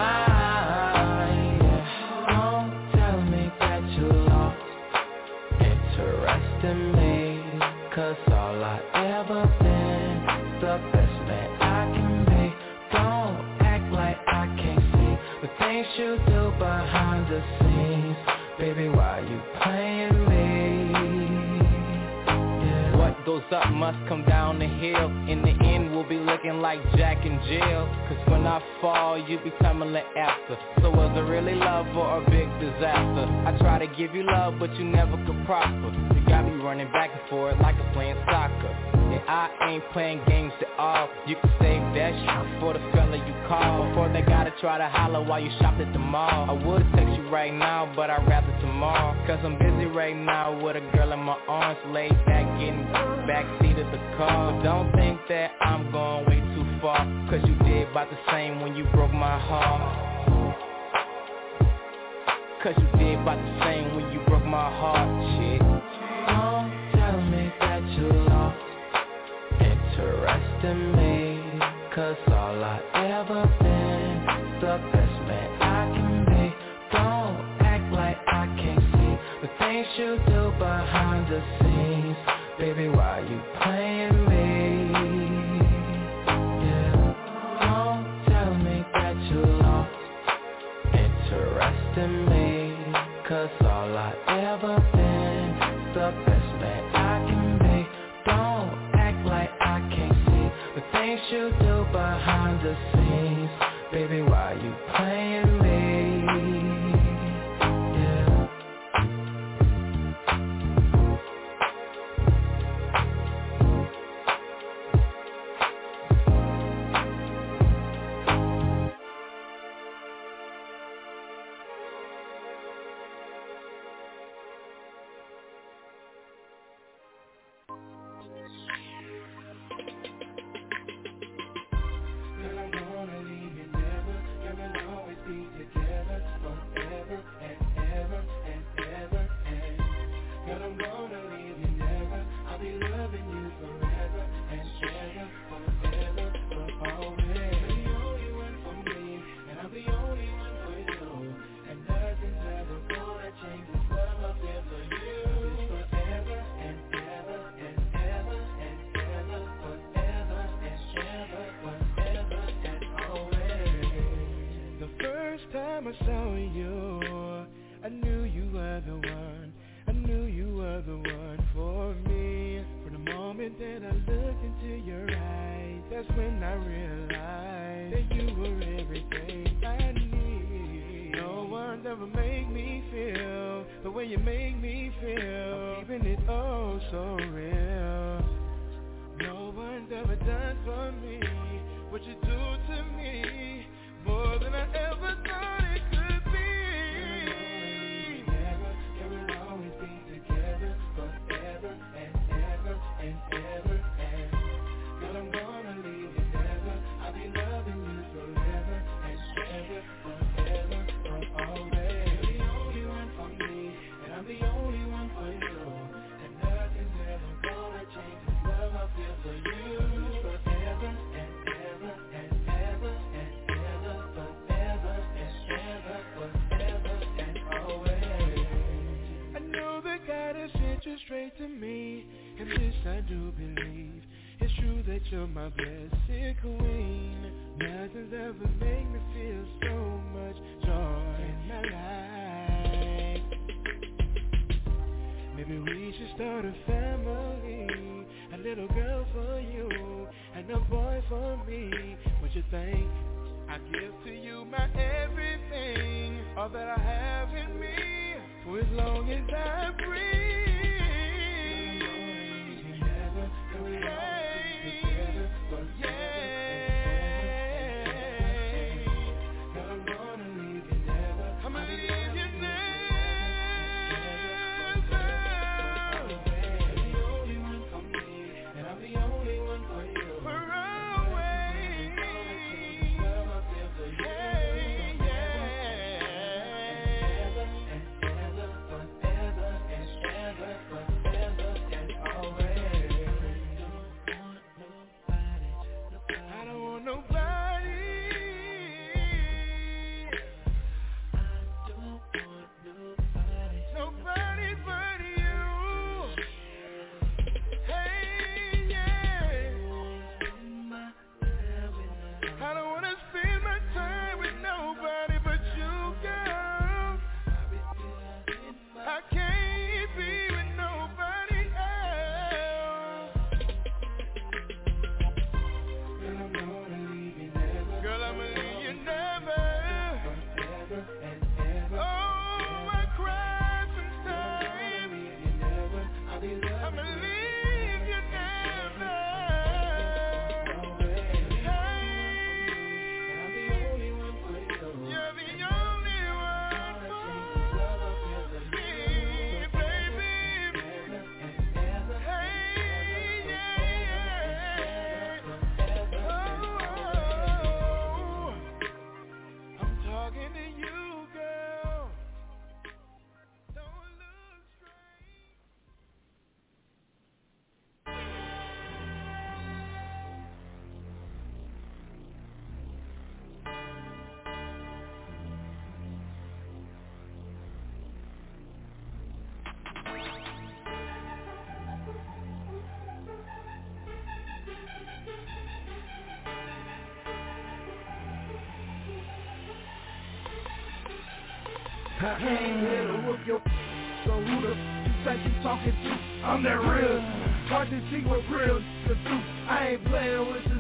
yeah. Don't tell me that you lost interest in me, 'cause all I ever been, the best man I can be. Don't act like I can't see the things you do behind the scenes. Baby, why you playing me? Yeah. What goes up must come down the hill. In the end, we'll be looking like Jack in jail. 'Cause when I fall, you be tumbling after. So was it really love or a big disaster? I try to give you love, but you never could prosper. You got me running back and forth like I'm playing soccer. And I ain't playing games at all. You can save that shit for the fella you call, before they gotta try to holler while you shop at the mall. I would text you right now, but I'd rather tomorrow. 'Cause I'm busy right now with a girl in my arms, laid back in the backseat of the car. But don't think that I'm going way too far, 'cause you did about the same when you broke my heart. 'Cause you did about the same when you broke my heart, shit. Don't tell me that you lost interest in me, 'cause all I ever been, the best man I can be. Don't act like I can't see the things you do behind the scenes. Baby, why you playing me? Yeah. Don't tell me that you lost interest in me, 'cause all I ever been, the best man I can be. Don't things you do behind the scenes. Baby, why you playing me? Yeah. I came here to whoop your so who the you think you talking to? I'm that real. Hard to see what real to do. I ain't playing with this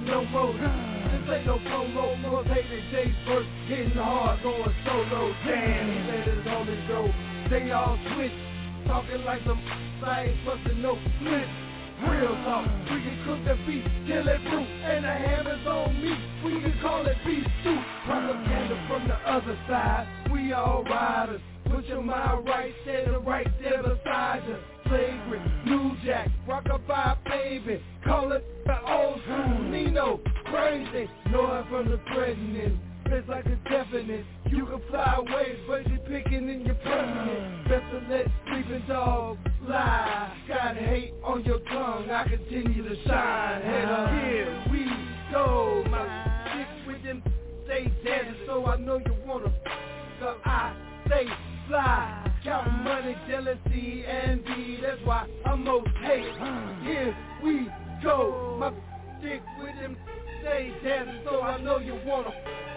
no more. This ain't no promo, more hated days first, hitting hard, going solo. Damn, he let his homies go. They all switch, talking like some I ain't busting no split. Real talk, we can cook the beef till it fruit, and the hammer's on me. We can call it beef stew. Propaganda from the other side. We all riders. Put your mind right, stand right there beside you. Flagrant, New Jack, rockabye baby. Call it the old school Nino. Crazy, know it from the threatening. It's like a definite. You can fly away, but you're picking in your permanent. Best to let sleeping dogs lie. Got hate on your tongue, I continue to shine. Head up, here we go. My dick with them stay dancing, so I know you wanna. So I stay fly. Counting money, jealousy, envy. That's why I'm most hated. Here we go. My dick with them stay dancing, so I know you wanna.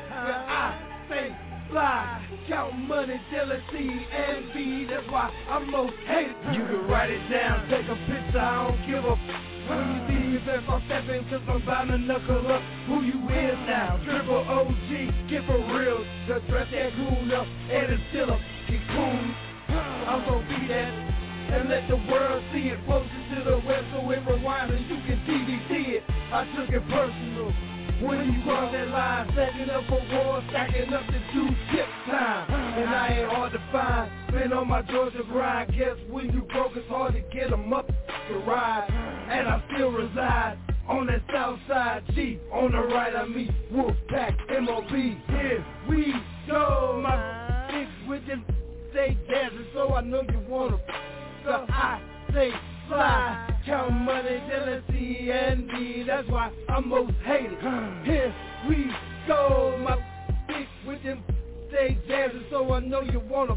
I stay fly, count money, jealousy, envy. That's why I'm most hated. You can write it down, take a picture, I don't give a when you see me best, I'll step in, cause I'm bound to knuckle up. Who you is now? Triple OG, get for real. The dress that cool up, and it's still a cocoon. I'm gonna be that, and let the world see it. Post it to the web so it rewind and you can DVD it. I took it personal. When you cross that line, setting up for war, stacking up the two tip time. And I ain't hard to find, been on my Georgia grind. Guess when you broke, it's hard to get them up to ride. And I still reside on that south side G. On the right I meet Wolfpack, M.O.B. Here we go. My bitch with them stay dancing, so I know you wanna. So I say fly. Count money, jealousy, envy. That's why I'm most hated. Here we go. My bitch with them stay dancing, so I know you wanna.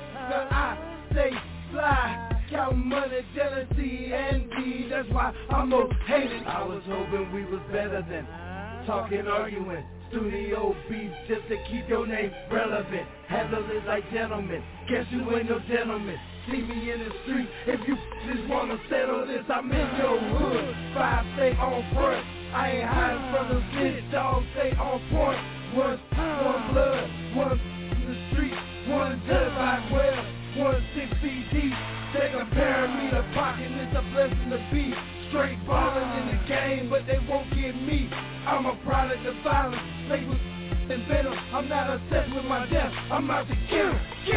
I stay fly. Count money, jealousy, envy. That's why I'm most hated. I was hoping we was better than talking, arguing. Studio beef just to keep your name relevant. Handle it like gentlemen. Guess you ain't no gentleman. See me in the street. If you just wanna settle this, I'm in your hood. 5 stay on front. I ain't hiding from the bitch. Dogs stay on point. One blood, one in the street, one dead by 12, 1 6 feet deep. They compare me to pocket, it's a blessing to be. Straight ballin' in the game, but they won't get me. I'm a product of violence, laced with and venom. I'm not obsessed with my death, I'm out to kill.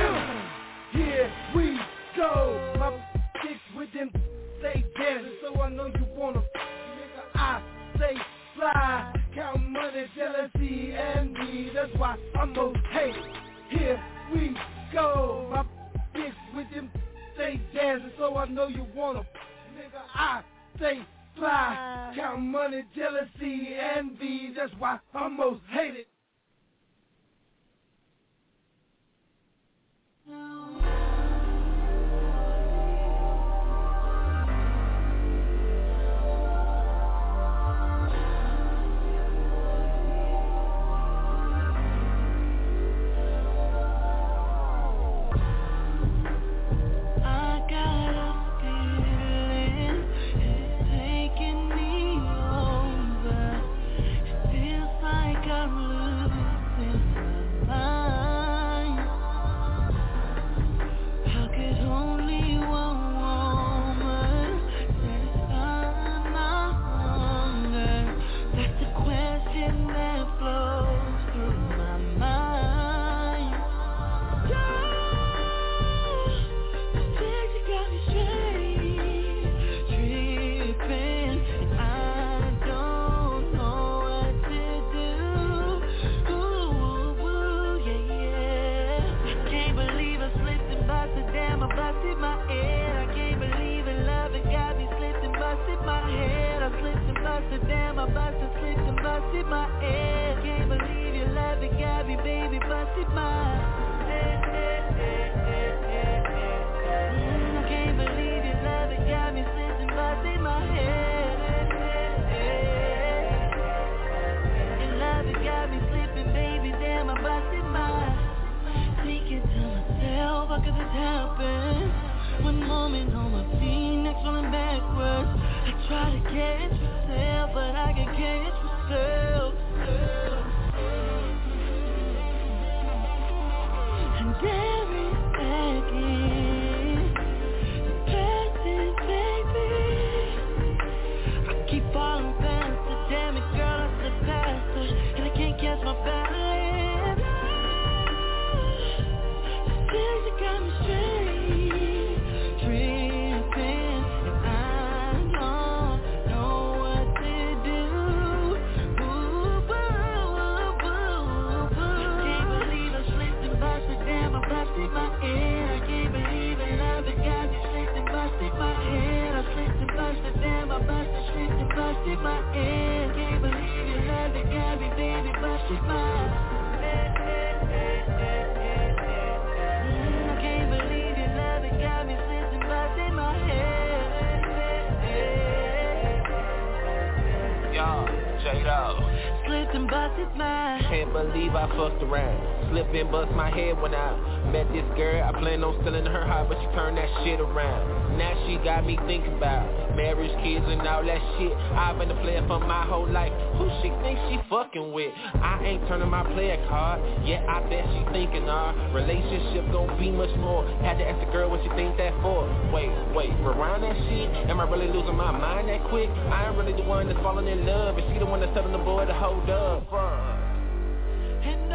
Here we go. My dicks with them stay dancing, so I know you wanna. Nigga, I stay fly. Count money, jealousy, envy. That's why I'm most hated. Here we go. My dicks with them stay dancing, so I know you wanna. Nigga, I stay fly. Count money, jealousy, envy. That's why I'm most hated. Try to catch myself, but I can catch myself. take my hand. Can't believe your love that got me, baby, bust it mine. I can't believe your love that got me slipping, busting my head. Yo, J-Lo. Slipped and busted mine. Can't believe I fucked around. Slipped and bust my head when I met this girl. I planned on stealing her heart, but she turned that shit around. Now she got me thinking about marriage, kids, and all that shit. I've been a player for my whole life. Who she thinks she fucking with? I ain't turning my player card. Yeah, I bet she thinking our relationship gon' be much more. Had to ask the girl what she think that for. Wait, around that shit? Am I really losing my mind that quick? I ain't really the one that's falling in love, and she the one that's telling the boy to hold up. And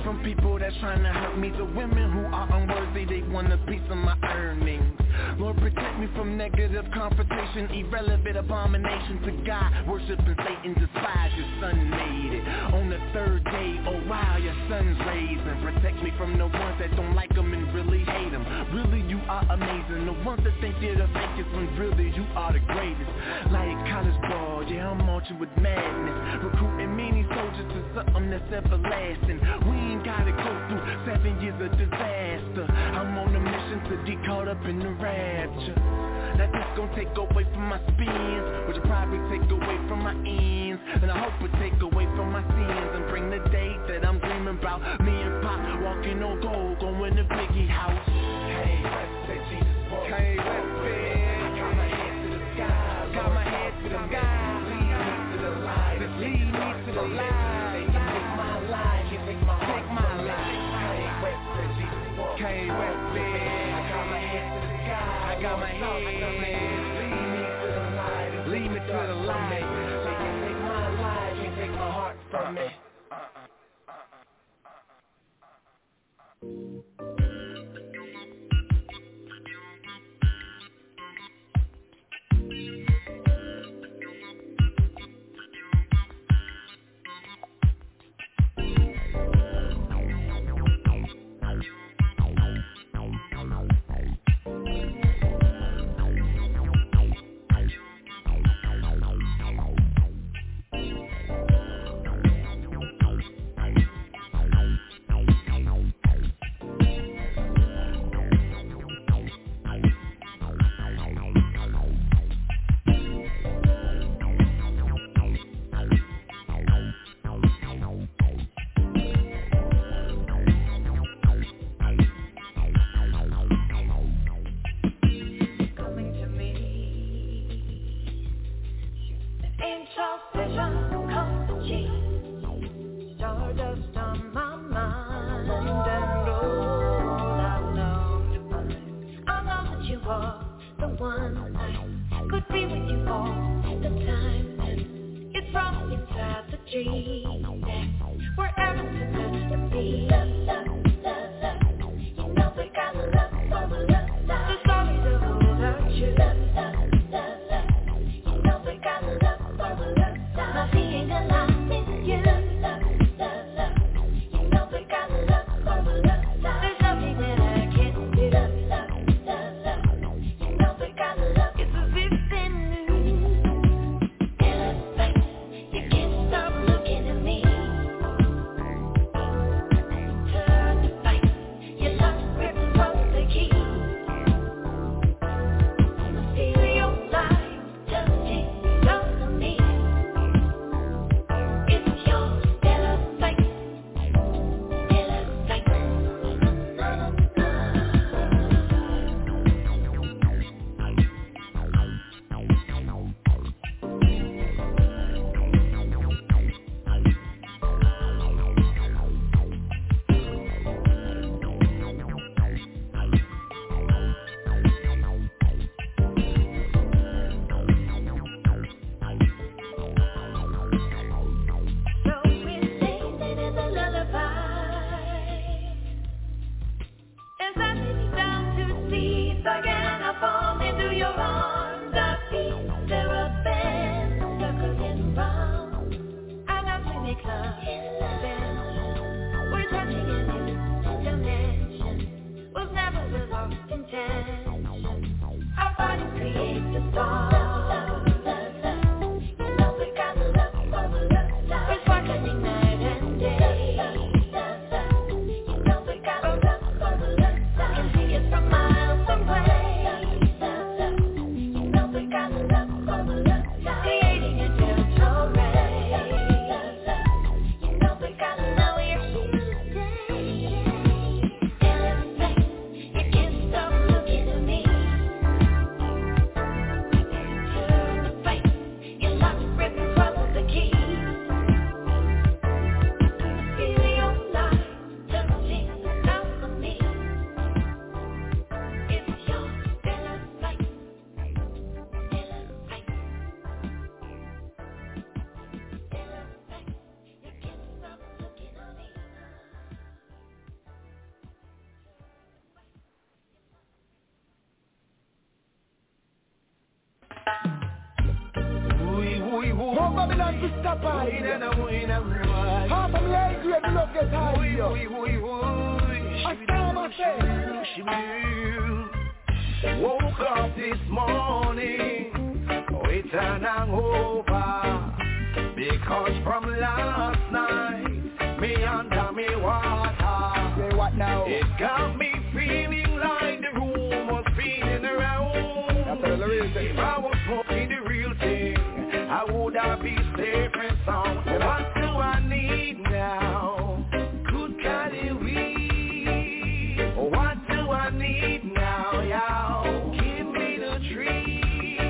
from people that's trying to hurt me, to women who are unworthy, they want a piece of my earnings. Lord, protect me from negative confrontation, irrelevant abomination to God, worshiping Satan, despise your son made it. On the third day, oh wow, your son's raising. Protect me from the ones that don't like him and really hate him. Really, you are amazing. The ones that think you're the fakest when really you are the greatest. Like college ball, yeah, I'm marching with madness, recruiting many soldiers to something that's everlasting. We ain't gotta go through 7 years of disaster. I'm on a mission to get caught up in the rapture. Now this gon' take away from my spins, which will probably take away from my ends, and I hope it take away from my sins and bring the day that I'm dreaming about. Me and Pop walking on gold, going to Biggie house. Hey, let's say Jesus walk. Hey, let's say. Got my head to the sky, got my head to the sky. Lead me to the light, lead me to the light. You take my life, you take my heart, take my life. Hey, let's say Jesus walk. Hey, let's say. I got my head to the sky, I got my head. Lead me to the light, lead me to the light. So you take my life, you take my heart from me. Got love Babylon to stop by. Half of me ain't great, love get high. I saw myself. Woke up this morning with an hangover, because from last night me under me water. Say what now? It got me feeling like the room was spinning around. That's the real thing. If I was smoking the real thing, I would have been safe and sound. What do I need now? Good Cali weed. What do I need now, y'all? Give me the tree.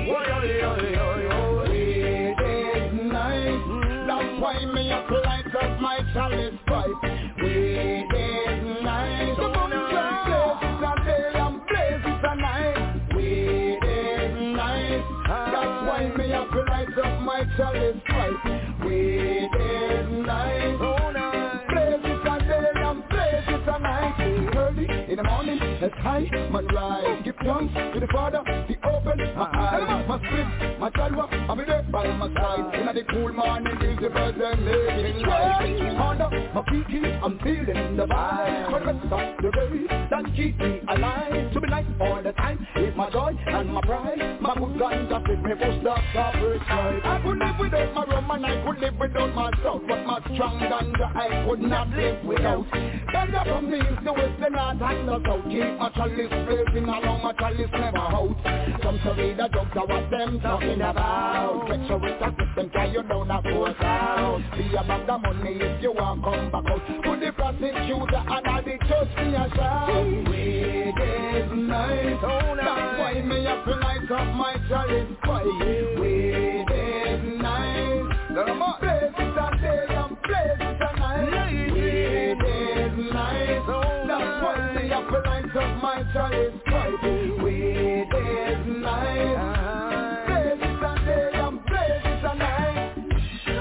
It is nice. That's why me up light up my chalice pipe. It is nice. The moonshine places are day and places are night. It is nice. That's why me up light up my chalice pipe. It is nice. Places are day and places are night. Early in the morning, it's high, my rise. Give thanks to the Father, the open my eyes, my spirit, my chalwa, I'll be there by my side. In the cool morning, is the birds and making light. Honda, my peaky, I'm feeling the vibe. For the rest of the day, that keep me alive. To be nice all the time, is my joy and my pride. My good guns that fit me for stop first side. I could live without my rum and I could live without my stout, but my strong ganja I could not live without. Ganja from me is the west, the north and the south. Keep my chalice blazing along, my chalice never out. Some say the jokes are what them talking about. Get your with a system, try you down a force out. Be about the money if you want come back out. Put the prosecutor and all the church me a shout. Weed is nice, that's why me have to light up my chalice pipe. Weed is nice, places are day and places are night. Weed is nice, that's why me have to light up my chalice pipe. Weed is nice, places are day and places are night. I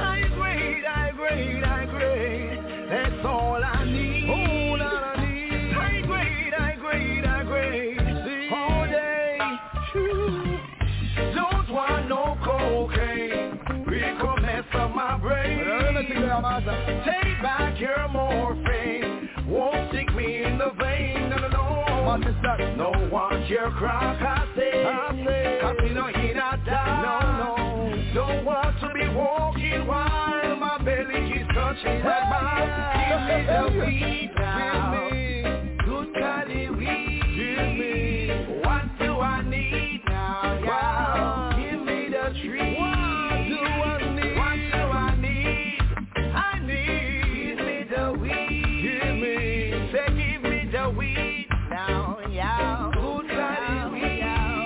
agree, that's all I need. All I need. I agree, all day. Don't want no cocaine, Rico mess up my brain. Take back your morphine, won't stick me in the vein. No want your crack, I say, cause you know he not die. No, don't want to be walking while my belly is touching that bar. Give me the weed now, good Cali weed. Give me, what do I need now, y'all? Give me the tree. What do I need? I need, give me the weed. Say give me the weed now, y'all. Good Cali weed.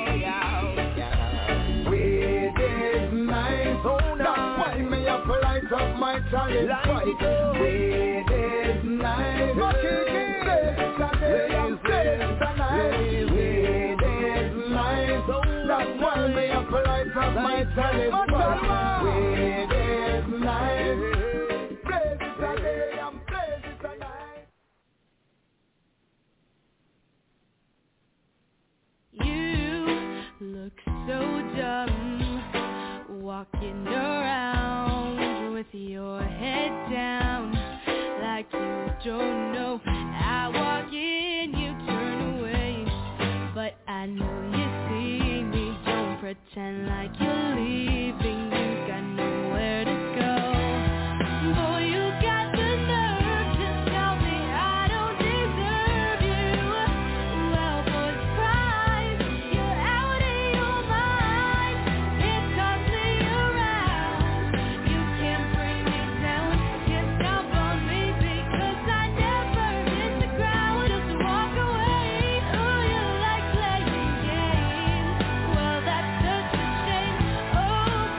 Weed is nice, that's why me have to light up my chalice pipe. Weed is nice, places are day and places are night. Weed is nice, that's why me have to light up my chalice pipe. Weed is nice, places are day and places are night. You look so dumb, walking around with your head down, like you don't know. I walk in, you turn away, but I know you see me. Don't pretend like you're leaving, you got nowhere to go. Boy, you got the nerve to tell me I don't deserve you. Well, boy, surprise, you're out of your mind. It tossed me around. You can't bring me down, can't stop on me because I never hit the ground. Just walk away. Oh, you like playing games. Well, that's such a shame. Oh,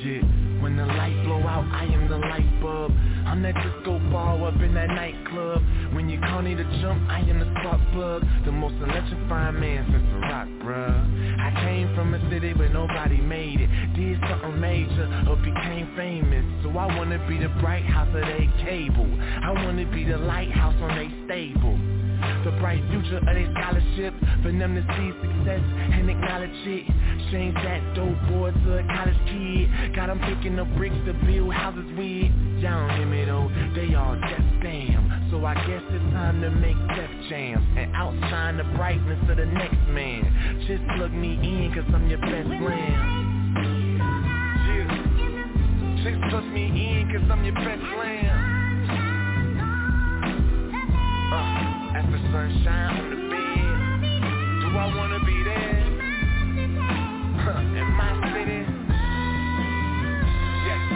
Yeah, when the light blow out, I am the light bulb. I'm that disco ball up in that nightclub. When you call me to jump, I am the spark plug. The most electrifying man since the rock, bruh. I came from a city where nobody made it. Did something major or became famous. So I wanna be the bright house of they cable. I wanna be the lighthouse on they stable. The bright future of their scholarship, for them to see success and acknowledge it. Change that dope boy to a college kid. Got them picking up bricks to build houses with. Y'all don't hear me though, they all deaf damn. So I guess it's time to make Def Jams and outshine the brightness of the next man. Just plug me in cause I'm your best friend. Yeah. Just plug me in cause I'm your best friend. As the sunshine on the bed, do I wanna be there? In my city? Yes.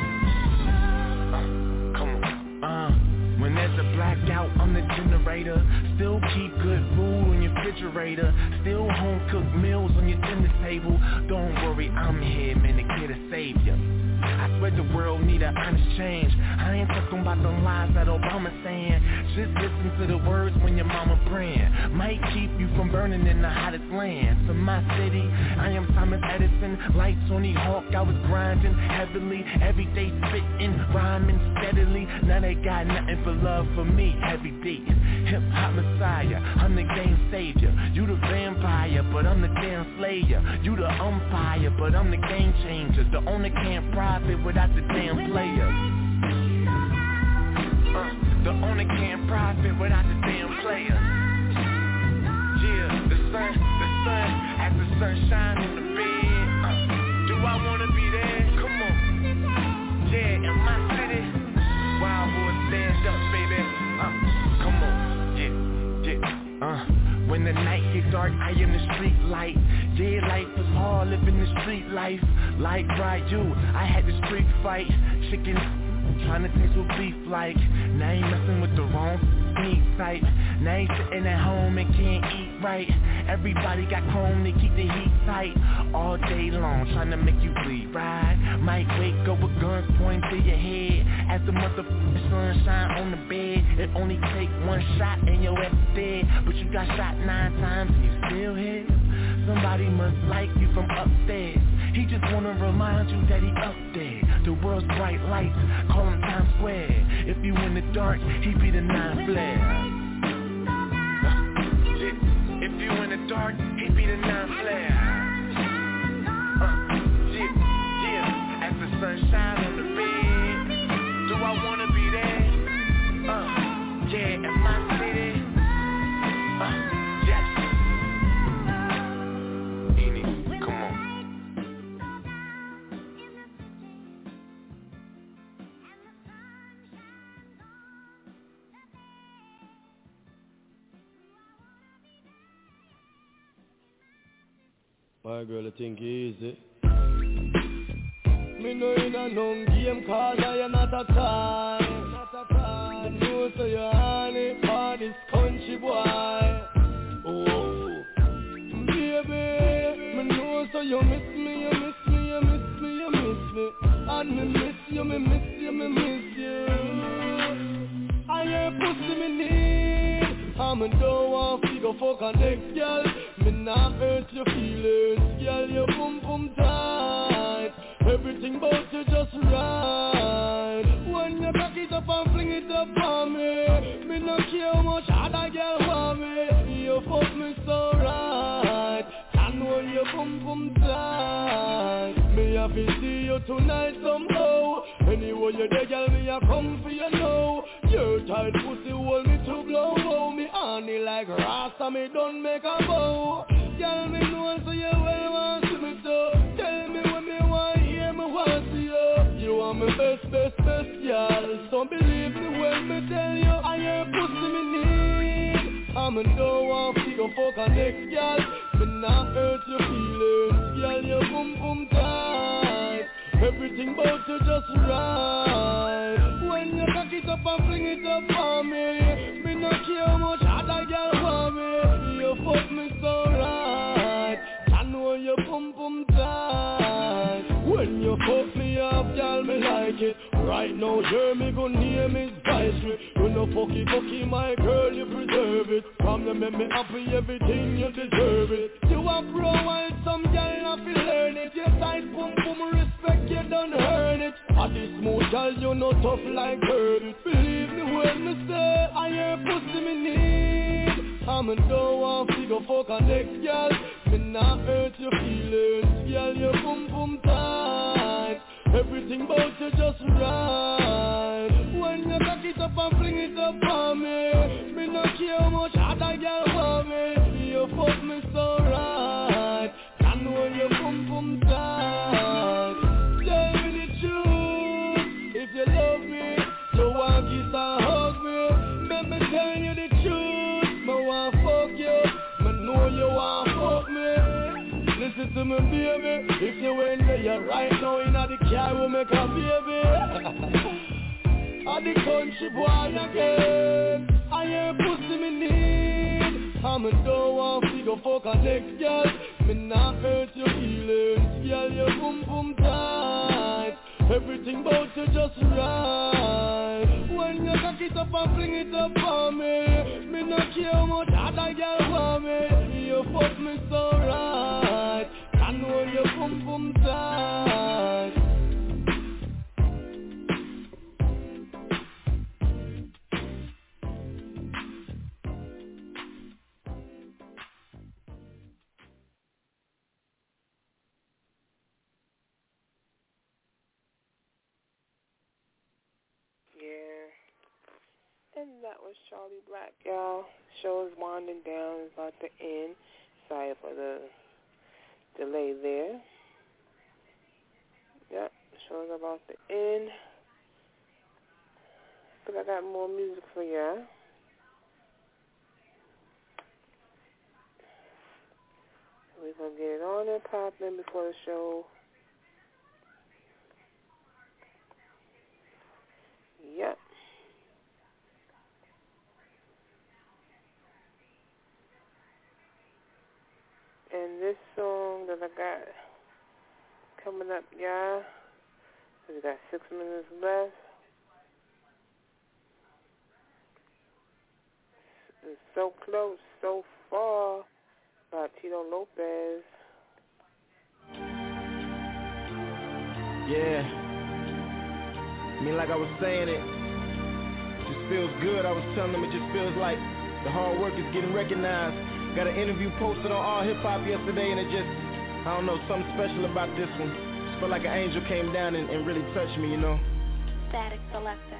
Come on. When there's a blackout, I'm the generator. Still keep good food on your refrigerator. Still home cooked meals on your dinner table. Don't worry, I'm here, man, to get a savior. I swear the world need an honest change. I ain't talking about the lies that Obama's saying. Just listen to the words when your mama praying. Might keep you from burning in the hottest land. To my city, I am Thomas Edison. Like Tony Hawk, I was grinding heavily. Every day spitting, rhyming steadily. Now they got nothing but love for me. Every day hip-hop messiah, I'm the game savior. You the vampire, but I'm the damn slayer. You the umpire, but I'm the game changer. The owner can't profit without the damn players. The owner can't profit without the damn players. Yeah, the sun, as the sun shines on the bed. Do I wanna be there? Come on. Yeah, in my city. Wild boys stand up, baby. Come on. Yeah. When the night gets dark, I am the street light. Yeah, life was hard, living the street life. Like Ryu, I had the street fight. Chicken trying to taste what beef like. Now I ain't messing with the wrong meat type. Now I ain't sitting at home and can't eat right. Everybody got chrome to keep the heat tight. All day long trying to make you bleed, right? Might wake up with guns pointing to your head. As the motherfucking sunshine on the bed. It only take one shot and your ass dead. But you got shot 9 times and you still here. Somebody must like you from upstairs. He just wanna remind you that he up there. The world's bright lights, call him Times Square. If you in the dark, he be the 9 flare. If you in the dark, he be the 9 flare. Yeah, as the sun shines on the bed. Do I wanna be there? Yeah, in my city. Yes. Eenie, come on. My girl, I think easy. Me know in a known game cause I am not a time. I know so you're honey for this country boy. Oh, baby, me know so you miss me, you miss me, you miss me, you miss me. And me miss you, me miss you, me miss you. I ain't pussy me need. I'm a don't want to go fuck a next girl. Me not hurt your feelings, girl, you boom boom tight. Everything about you just right. When you back it up and fling it up on me, me not care how much other girl want me. You fuck me so right. I know you boom boom tight. Me have to see you tonight somehow. Anyway you there, girl, me a come for you now. Your tight pussy hold me to blow. Hold me honey like Rasta, me don't make a bow. Girl, me know so you well want to me so. Tell me when me want hear me want to you. You are my best, girl. So believe me when me tell you I ain't pussy me need. I'm a don't want to go fuck a next girl. Me not hurt your feelings, girl, you boom boom tight. Everything about you just right. When you back it up and fling it up on me, me not care how much other girl want me. You fuck me so right. I know you boom boom tight. When you fuck me right now, hear me go name is Vicery. You know fucky, my girl, you preserve it. Come to make me happy, everything you deserve it. You are pro and some girl not feel learn it. Your tight boom respect, you don't earn it. At this smooth girl, you know tough like Herbie. Believe me when me say, I hear pussy me need. I'm a don't want figure fuck a next girl. Me not hurt your feelings, girl, you boom tight. Everything about you just right. When you cock it up and fling it up on me, me not care how much other girl want me. You fuck me so right. I know you boom tight. Tell me the truth, if you love me, you want kiss and hug me. Let me tell you the truth, me want fuck you, me know you want fuck me. Listen to me, baby. If you ain't there right now in the car, we'll make a baby. At the country boy again, I ain't pussy me need. I'm a don't want figure fuck a next girl. Me not hurt your feelings, girl. You boom tight. Everything about you just right. When you cock it up and fling it up on me, me not care how much other girl want me. You fuck me so right. I know you boom tight. And that was Charlie Black, y'all. Show is winding down. It's about to end. Sorry for the delay there. Yep, show is about to end. But I got more music for y'all. We're going to get it on and popping before the show. Yep. And this song that I got coming up, y'all, we got 6 minutes left. It's So Close, So Far by Tito Lopez. Yeah. I mean, like I was saying, it just feels good. I was telling them it just feels like the hard work is getting recognized. Got an interview posted on All Hip Hop yesterday, and it just, I don't know, something special about this one. Just felt like an angel came down and really touched me, you know. Static Selector.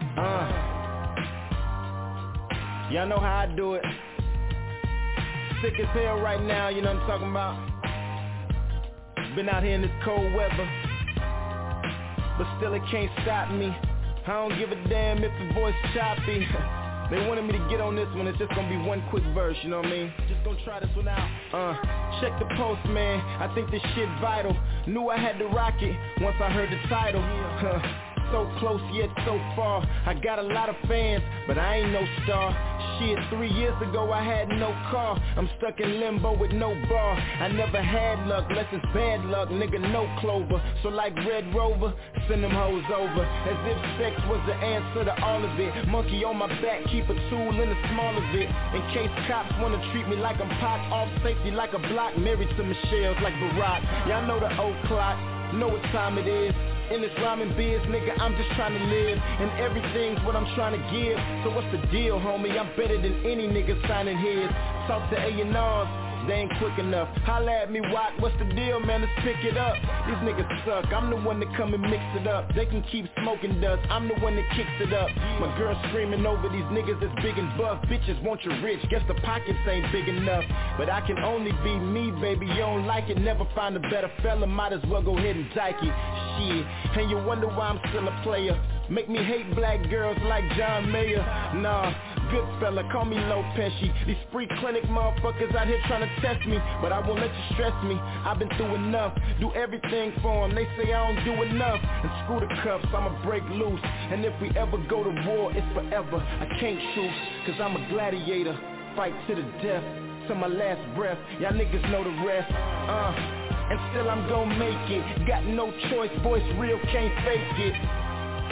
Y'all know how I do it. Sick as hell right now, you know what I'm talking about. Been out here in this cold weather, but still it can't stop me. I don't give a damn if the voice choppy. They wanted me to get on this one, it's just gonna be one quick verse, you know what I mean? Just gonna try this one out. Check the post, man, I think this shit vital. Knew I had to rock it once I heard the title. So close yet so far. I got a lot of fans, but I ain't no star. Shit, 3 years ago I had no car. I'm stuck in limbo with no bar. I never had luck, less it's bad luck. Nigga, no clover. So like Red Rover, send them hoes over. As if sex was the answer to all of it. Monkey on my back, keep a tool in the small of it. In case cops wanna treat me like I'm Pac. Off safety like a block. Married to Michelle's like Barack. Y'all know the old clock, know what time it is. In this rhyming biz, nigga, I'm just trying to live. And everything's what I'm trying to give. So what's the deal, homie? I'm better than any nigga signing his. Talk to A&Rs, they ain't quick enough. Holla at me, Watt, what's the deal, man? Let's pick it up. These niggas suck, I'm the one that come and mix it up. They can keep smoking dust, I'm the one that kicks it up. My girl screaming over these niggas that's big and buff. Bitches want you rich, guess the pockets ain't big enough. But I can only be me, baby, you don't like it. Never find a better fella, might as well go ahead and dike it. Shit, and you wonder why I'm still a player. Make me hate black girls like John Mayer. Nah, good fella, call me Low Pesci. These free clinic motherfuckers out here trying to test me, but I won't let you stress me. I've been through enough, do everything for them. They say I don't do enough, and screw the cuffs, I'ma break loose. And if we ever go to war, it's forever. I can't choose, cause I'm a gladiator. Fight to the death, to my last breath. Y'all niggas know the rest. And still I'm gon' make it. Got no choice, voice real, can't fake it.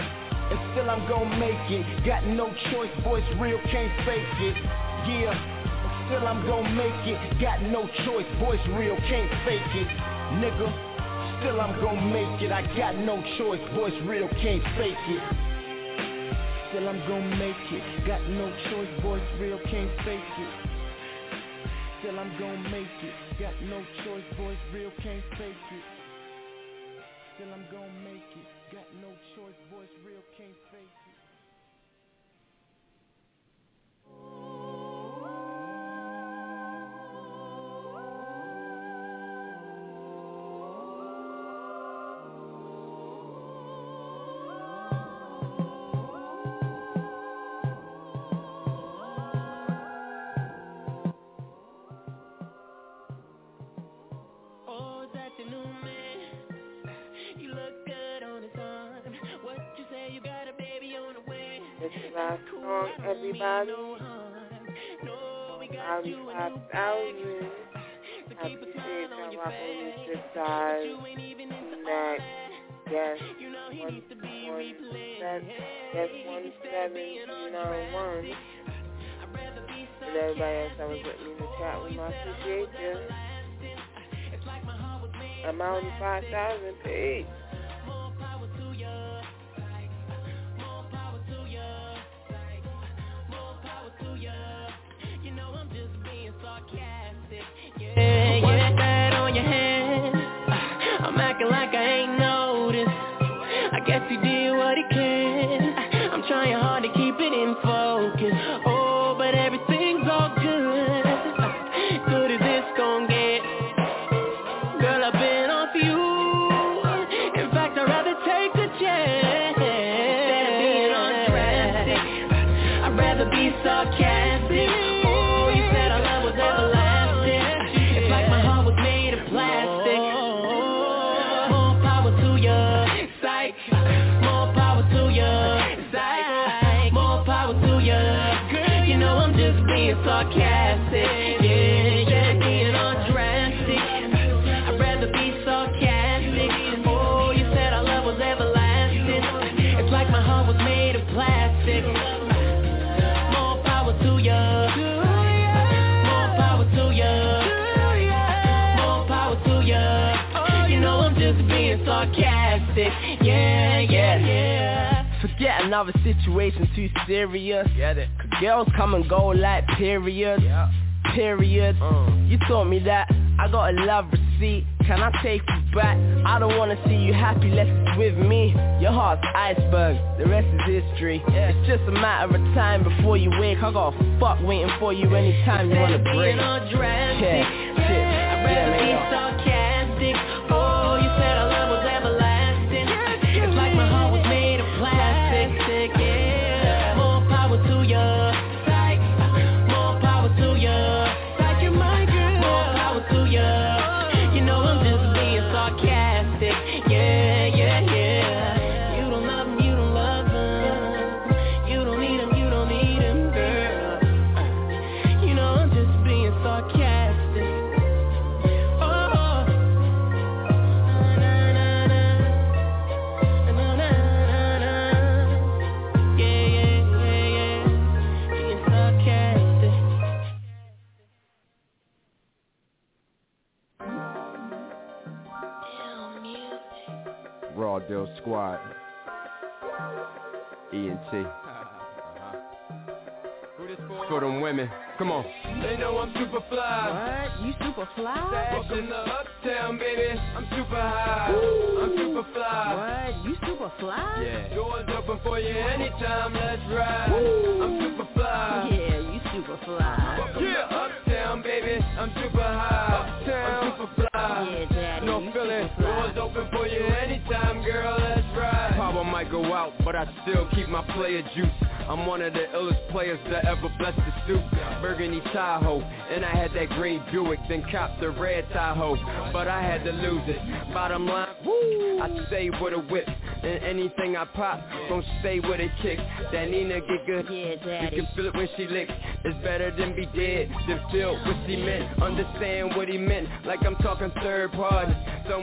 and still I'm gon' make it. Got no choice, voice real, can't fake it. Yeah, still I'm gon' make it. Got no choice, voice real, can't fake it. Nigga, still I'm gon' make it. I got no choice, voice real, can't fake it. Still I'm gon' make it. Got no choice, voice real, can't fake it. Still I'm gon' make it. Got no choice, voice real, can't fake it. Still I'm gon' make it. Got no choice, voice real, can't fake it. This is our song, everybody. 5,000. I appreciate y'all rocking with this side. Mac, yes, 1791. And everybody else that was with me in the chat with my appreciate you. I'm out in 5,000. Peace. What's that on your hand? I'm acting like I ain't noticed. I guess he did what he can. I'm trying hard to keep it in focus. Oh, but everything's all good. Good as it's gon' get. Girl, I've been on for you. In fact, I'd rather take the chance. Instead of being undrastic, I'd rather be sarcastic. Oh, you said our love was everlasting. It's like my heart was made of plastic. More power to ya, psych. More power to ya, psych. More power to ya. Girl, you know I'm just being sarcastic. Yeah, being undrastic. I'd rather be sarcastic. Oh, you said our love was everlasting. It's like my heart was made of plastic. More power to ya. More power to ya. More power to ya. You know I'm just being sarcastic. Yeah. Forget another situation too serious. Get it. 'Cause girls come and go like periods. Yeah. Period. You taught me that. I got a love receipt. Can I take you back? I don't wanna see you happy, left with me. Your heart's iceberg, the rest is history. It's just a matter of time before you wake. I got a fuck waiting for you anytime you wanna break. I'd rather be sarcastic. Oh, you said our love was everlasting. It's like my heart was made of plastic. Yeah. More power to ya. Psych. More power to ya. Psych, you're my girl. More power to ya. You know I'm just being sarcastic. Yeah. You don't love him, you don't love him. You don't need him, you don't need him, girl. You know I'm just being sarcastic. Raw Deal Squad, ENT. For them women, come on. They know I'm super fly. What? You super fly? Welcome to Uptown, baby. I'm super high. Woo. I'm super fly. What? You super fly? Yeah. Doors open for you anytime. Let's ride. Woo. I'm super fly. Yeah, you super fly. Welcome to Uptown, baby. I'm super high. Uptown. I'm super fly. Yeah, daddy. No feeling. Doors open for you anytime, girl. Let's ride. Power might go out, but I still keep my player juice. I'm one of the illest players that ever blessed the stoop. Burgundy Tahoe, and I had that green Buick, then copped the red Tahoe, but I had to lose it. Bottom line, woo, I stay with a whip, and anything I pop, gon' stay with a kick. That Nina get good, yeah, daddy. You can feel it when she licks. It's better than be dead, than filled with cement. Understand what he meant, like I'm talking third party. So when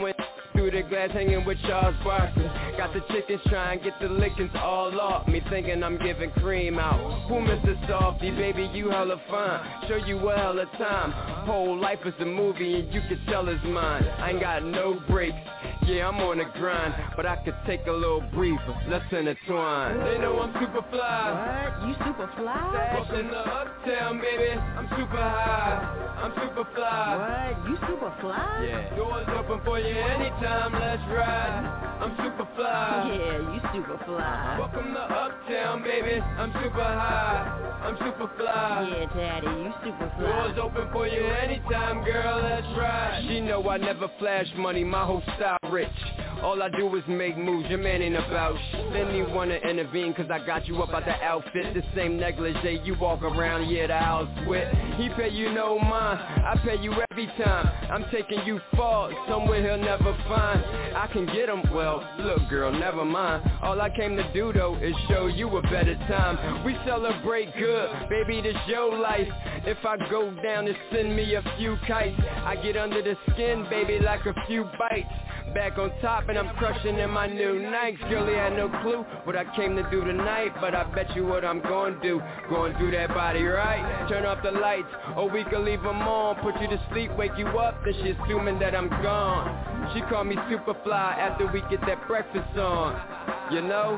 through the glass hanging with Charles Barkley. Got the chickens trying to get the lickings all off me, thinking I'm giving cream out. Who Mr. Softy, baby, you hella fine. Show you a hella time. Whole life is a movie and you can tell it's mine. I ain't got no breaks. Yeah, I'm on the grind, but I could take a little breather. Let's intertwine. They know I'm super fly. What? You super fly? Stash in the uptown, baby. I'm super high. I'm super fly. What? You super fly? Yeah. Doors open for you anytime. Let's ride. I'm super fly. Yeah, you super fly. Welcome to uptown, baby. I'm super high. I'm super fly. Yeah, daddy, you super fly. Doors open for you anytime, girl. Let's ride. She know I never flash money. My whole style rich. All I do is make moves, your man ain't about shit. Then you wanna intervene cause I got you up out the outfit. The same negligee you walk around, yeah, the house with. He pay you no mind, I pay you every time. I'm taking you far, somewhere he'll never find. I can get him, well, look girl, never mind. All I came to do though is show you a better time. We celebrate good, baby, this your life. If I go down and send me a few kites, I get under the skin, baby, like a few bites. Back on top and I'm crushing in my new Nikes. Girlie had no clue what I came to do tonight, but I bet you what I'm gonna do. Going through that body, right? Turn off the lights, or we could leave them on. Put you to sleep, wake you up, then she assuming that I'm gone. She call me Superfly after we get that breakfast on. You know,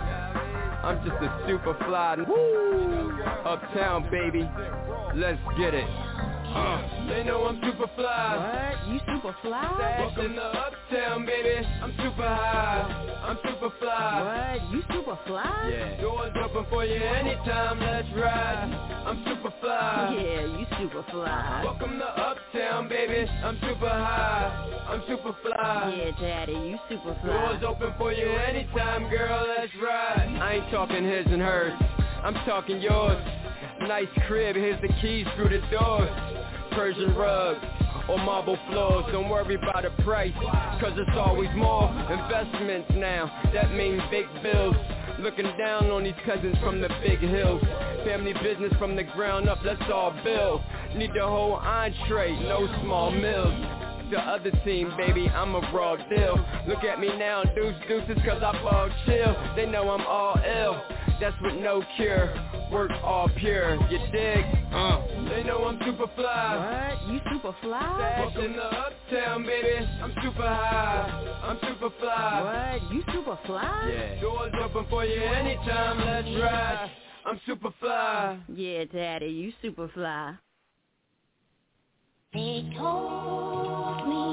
I'm just a Superfly. Woo! Uptown, baby. Let's get it. They know I'm super fly. What? You super fly? Welcome to uptown, baby. I'm super high. I'm super fly. What? You super fly? Yeah. Doors open for you anytime. Let's ride. I'm super fly. Yeah, you super fly. Welcome to uptown, baby. I'm super high. I'm super fly. Yeah, daddy, you super fly. Doors open for you anytime, girl. Let's ride. I ain't talking his and hers. I'm talking yours. Nice crib, here's the keys through the doors. Persian rugs or marble floors. Don't worry about the price, cause it's always more. Investments now, that means big bills. Looking down on these cousins from the big hills. Family business from the ground up, let's all build. Need the whole entree, no small meals. The other team, baby, I'm a raw deal. Look at me now, deuces, cause I ball chill. They know I'm all ill, that's with no cure. Work all pure, you dig? They know I'm super fly. What? You super fly? Stash in the uptown, baby. I'm super high. I'm super fly. What? You super fly? Yeah. Doors open for you anytime. Let's ride. I'm super fly. Yeah, daddy, you super fly. They told me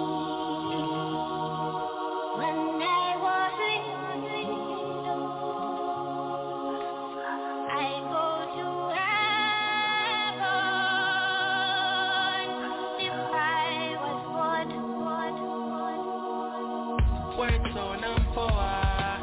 when I was I go to heaven if I was born. Words on and forward.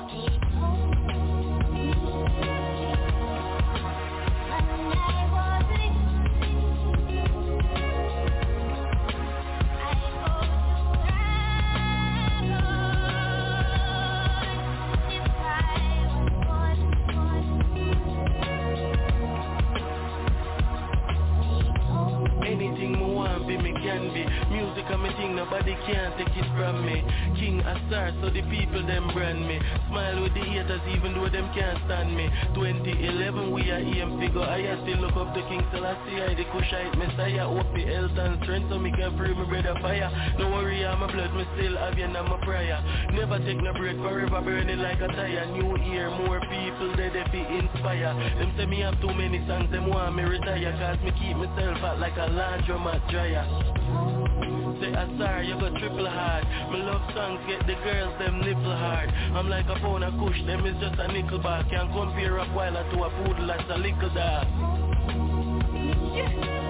Music and me thing, nobody can take it from me. King a star, so the people them brand me. Smile with the haters even though them can't stand me. 2011 we are EM figure. I still look up to King Selassie, I the Kushite Messiah. Hope the health and strength so me can free me bread of fire. Don't worry, I'm a blood, me still have you and I'm a prayer. Never take no break, forever burning like a tire. New year, more people they be inspire. Them say me have too many songs, them want me retire. Cause me keep myself out like a laundromat dryer. Say I'm sorry, you got triple hard. My love songs get the girls them nipple hard. I'm like a pound of kush, them is just a nickel bar. Can't compare a Rottweiler to a poodle that's a little dog. Yeah.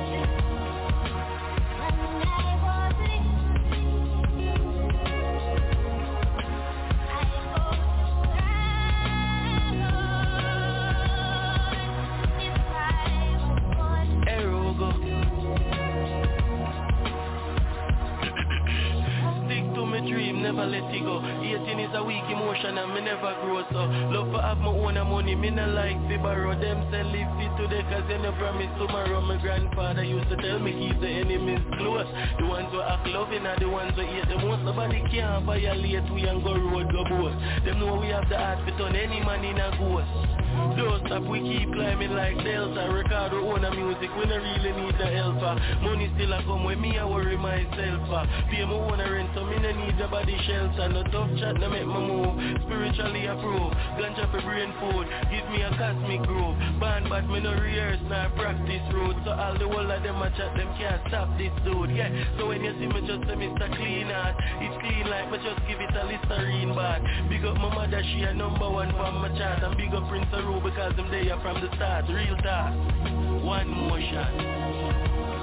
Never let it go. 18 is a weak emotion and me never grow so. Love for have my own money, me no like fi borrow. Them say live fit today cause you no promise tomorrow. My grandfather used to tell me keep the enemies close. The ones who act loving are the ones who hate the most. Nobody can violate we and go road go boast. Them know we have the heart to turn any man in a ghost. Don't stop, we keep climbing like Delta. Record our own music, we don't really need the helper. Money still a come with me, I worry myself. Pay my own rent, so me no need the body shelter. No tough chat, no make me move. Spiritually approved, ganja for brain food. Give me a cosmic groove. Band but me no rehearse, nor practice road. So all the whole of them a chat, them can't stop this dude. Yeah, so when you see me just say Mr. Clean Heart, it's clean like me just give it a Listerine bag. Big up my mother, she a number one from my chart. And big up Prince because them there from the start, real talk. One more shot.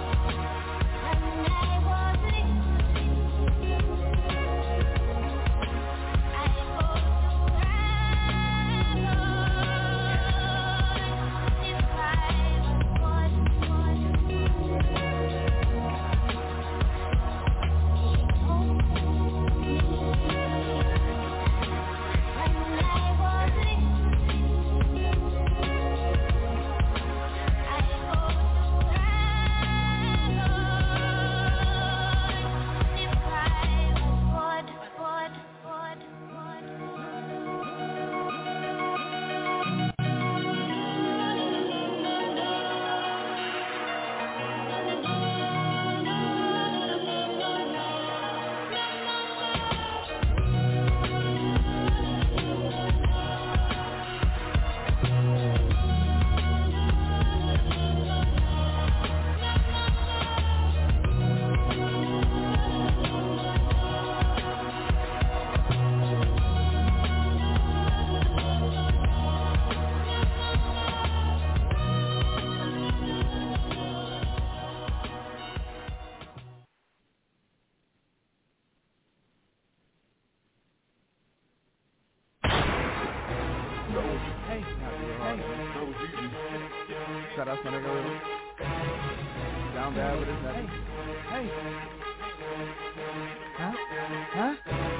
Shout out to my nigga. Down bad with his nothing. Hey. Huh?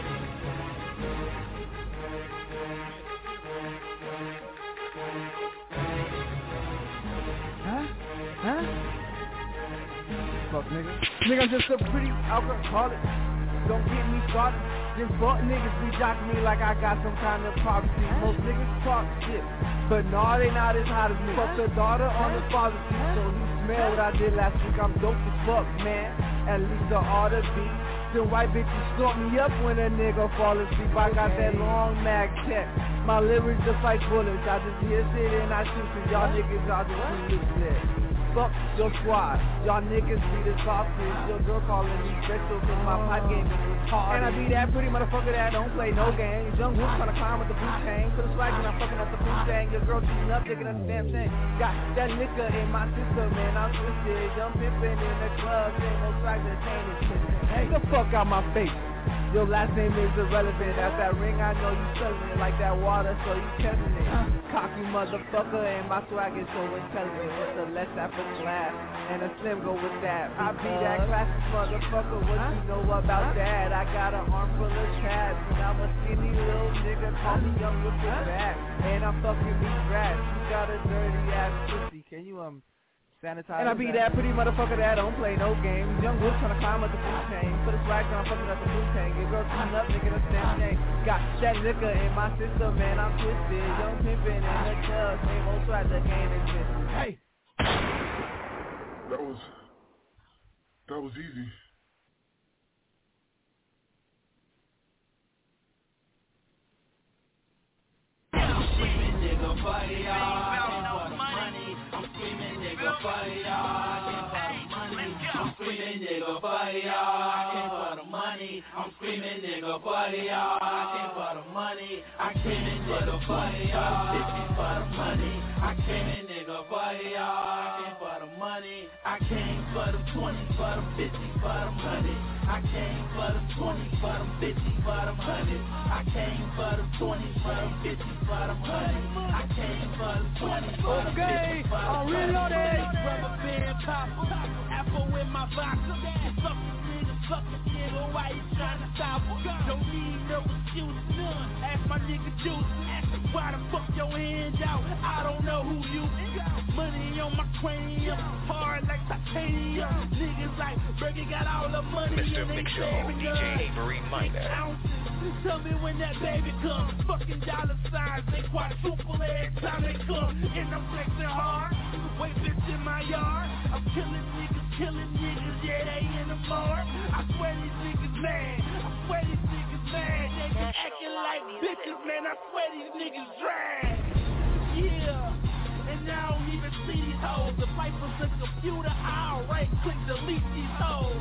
Fuck nigga. Nigga, I'm just a pretty alcoholic. Don't get me started. Them fuck niggas be jocking me like I got some kind of prophecy. Most niggas talk shit, but nah, they not as hot as me. Fuck the daughter on the father's seat, so you smell what I did last week. I'm dope as fuck, man. At least I ought to be. Them white bitches snort me up when a nigga fall asleep. I got that long mag tech. My lyrics just like bullets. I just hear shit and I shoot it. Y'all niggas are just too loose. Fuck your squad, y'all niggas be the sausage. Your girl calling me special cause my pipe game is hard. And I be that pretty motherfucker that don't play no games. Young wolf tryna climb with the boot chain. Put a swag when I'm fucking up the food chain. Your girl cheating up, taking up the damn thing. Got that liquor in my system, man, I'm twisted. Young pimpin' in the club, ain't no swag, the chain is twisted. Hey, get the fuck out my face. Your last name is irrelevant. That's that ring, I know you selling it like that water, so you testing it. Cocky motherfucker, and my swag is so intelligent. With the less upper class, and a slim go with that. I be that classic motherfucker, what you know about that? I got an arm full of tabs, and I'm a skinny little nigga, call me young with the back. And I'm fucking me grass. You got a dirty ass pussy, can you sanitize? And I be that pretty motherfucker that don't play no games. Young wolf tryna climb up the food chain. Put a swag on, I'm fucking up the food chain. Get girls clean up, nigga, the same thing. Got that liquor in my system, man, I'm twisted. Young pimpin' in the club, same old swag, the game is missing. Hey! That was easy. I'm screaming, nigga, fire. I'm screaming, nigga, fire. I'm screaming, nigga, fire. I came for the money. I'm screaming, nigga, fire. I came for the money. I came in for the fire. This is for the money. I came in, nigga, fire. I came for the money. I came for the 20, for the 50, for the money. I came for the 20, for the 50, for the money. I came for the 20, for the 50, for the money. I came for the 20, for the 50, for the money. Rubber band pop, apple in my vodka. Fuck this nigga sucker nigga, why you tryna stop her? Don't need no excuse, none. Ask my nigga Juice, why the fuck your hands out? I don't know who you. Money on my cranium, hard like titanium. Niggas like Bergie got all the money Mr. Big Show, DJ Avery Minor. Tell me when that baby comes. Fucking dollar signs, they quadruple every time they come. And I'm flexing hard. Wait, bitch in my yard. I'm killing niggas, yeah, they in the bar. I swear these niggas mad. They be acting like bitches, man. I swear these niggas drag. Yeah. And I don't even see these hoes. The Piper's a computer, I'll right click delete these hoes.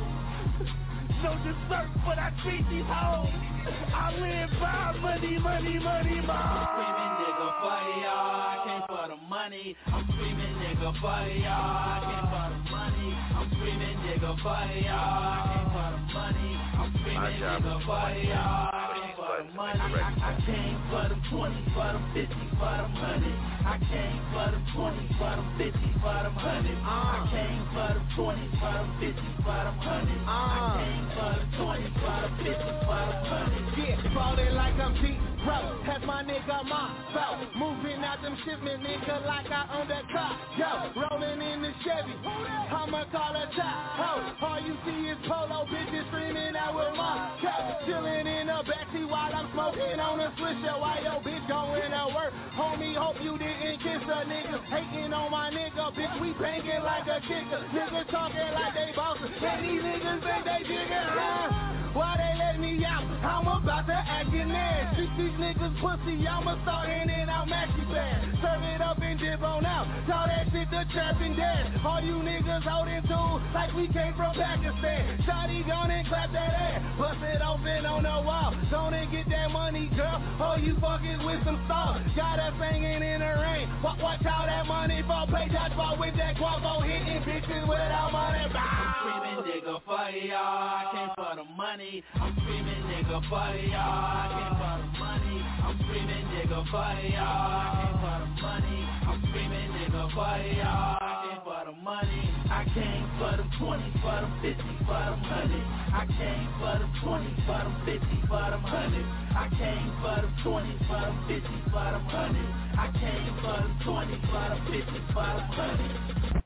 No dessert, but I treat these hoes. I live by money, money, money, money. I'm screaming nigga for y'all, I came for the money. I'm screaming nigga for y'all, I came for the money. I'm screaming nigga for y'all, I came for the money. I'm screaming nigga for y'all, I came for the money. I came for them 20, for them 50, for them 100. I came for them 20, for them 50, for them 100. I came for them 20, for them 50, for them 100. I came for them 20, for them 50, for them 100. Yeah, ballin' like I'm deep, bro. That's my nigga, my bro. Moving out them shipment, nigga, like I own that car. Yo, rollin' in the Chevy. I'ma call a top. Ho, all you see is polo bitches screaming out with my cup. Chillin' in the backseat while I'm smoking on a swisher. While your bitch going to work. Homie, hope you didn't kiss a nigga. Hating on my nigga, bitch, we bangin' like a kicker. Niggas talking like they bosses. And these niggas think they jiggin', why they let me out? I'm about to act in there. Treat these niggas pussy, I'ma start handing out maxi bags. Serve it up and dip on out. Call that shit the trap and dance. All you niggas holding tools like we came from Pakistan. Shawty gone and clap that ass. Bust it open on the wall. Gone and get that money, girl. Oh, you fucking with some stars. Got us singing in the rain. Watch how that money fall. Play dodgeball with that guapo. Hitting bitches without money. I'm screaming nigga for y'all, I came for the money. I'm screaming nigga for y'all, I came for the money. I'm screaming nigga for y'all, I came for the money. I'm screaming nigga for y'all, I came for the money. I came for them 20, for them 50, for them 100. I came for them 20, for them 50, for them 100. I came for them 20, for them 50, for them 100. I came for them 20, for them 50, for them 100.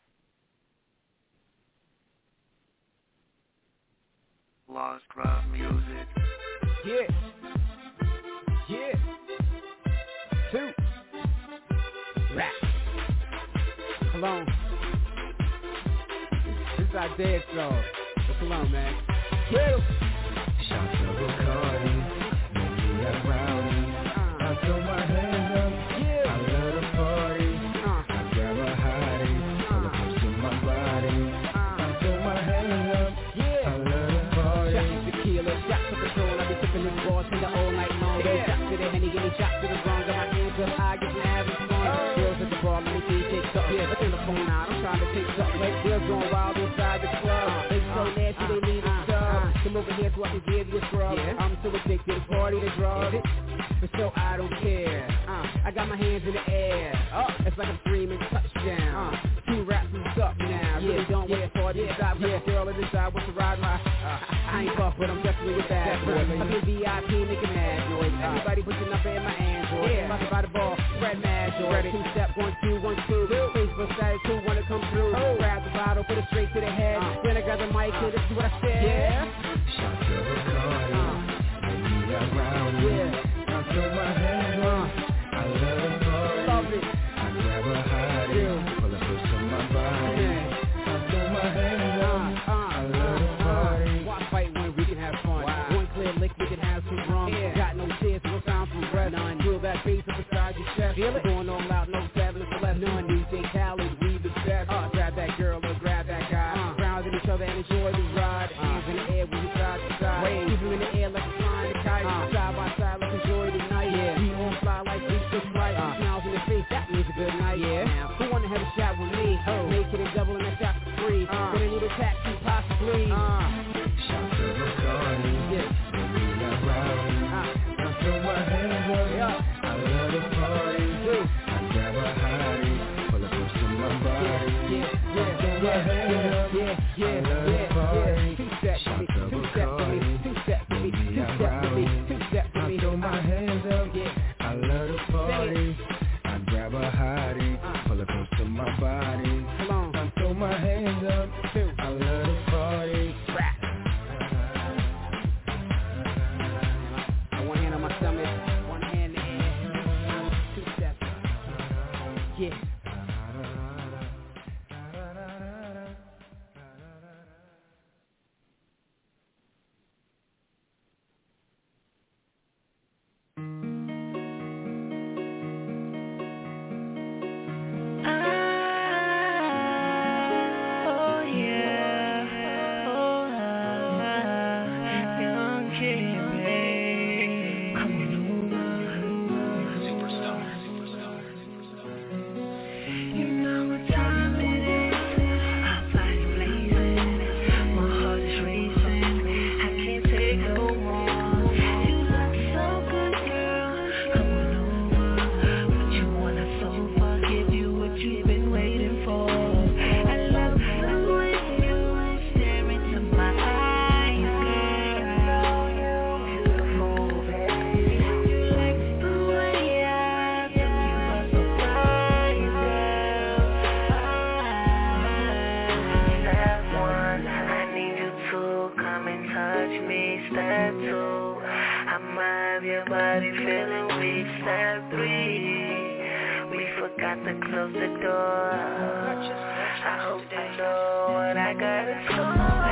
Lost Rock Music. Yeah. 2 rap. Come on. This is our dead song. So come on, man. Kill. Shout to Bacardi, make me a brownie. I throw my hands up, yeah. I love the party. I grab a hottie, pull up to my body. I throw my hands up, yeah. I love the party. Shots to tequila, shots to Patron. I be sipping this ball till the all night long. Yeah. Shots to the Henny, getting shots to the wrong. Got my hands up high, getting having fun. Girls at the bar, let me see you take something. Yeah, let's on the phone now, I'm trying to take something. Girls going wild inside the club. They so nasty, they need a stub. Come over here so I can give you a scrub. Yeah. I'm so addicted, party to drugs. But so I don't care. I got my hands in the air. It's like I'm screaming touchdown. 2 raps and up now. Yeah, really don't wait for this side. Yeah, girl in the side wants to ride my. I ain't buff, but I'm definitely a bad boy. I'm in VIP making mad noise. Everybody put your number in my Android. Yeah, about to buy the ball, spread mad joy. Ready 2 step, 1, 2, 1, 2. Facebook side 2, wanna come through. Grab the bottle, put it straight to the head. Then I grab the mic, and this is what I said. Yeah. Shout to Bacardi, make me a brownie. Yeah. I throw my hands up, I love the party. Love it. I grab a hottie, pull up to my body. I throw my hands up, I love the party. Watch fight when we can have fun. Wow. One clear lick, we can have some rum. Yeah. Got no tears, no sound from breath. None. Feel that bass up inside your chest. Feel it. Going all out, no savage for left. None. DJ Khaled, we the best. Grab that girl or grab that guy. Round in each other and enjoy the ride. Hands in the air when you side to side. Wave. Keep them in the air like you're flying a kite. Side by side, let's enjoy the night. Yeah. We on fly like we just right. Smiles in the face, that means a good night. Yeah. Now, who wanna have a shot with me? Make it a double and a shot for free. Gonna need a taxi, possibly. Shout to Bacardi, yeah. Make me a brownie. I throw my hands up, I love the party. I grab a everybody feeling weak. Step 3, we forgot to close the door. I hope you know what I gotta go.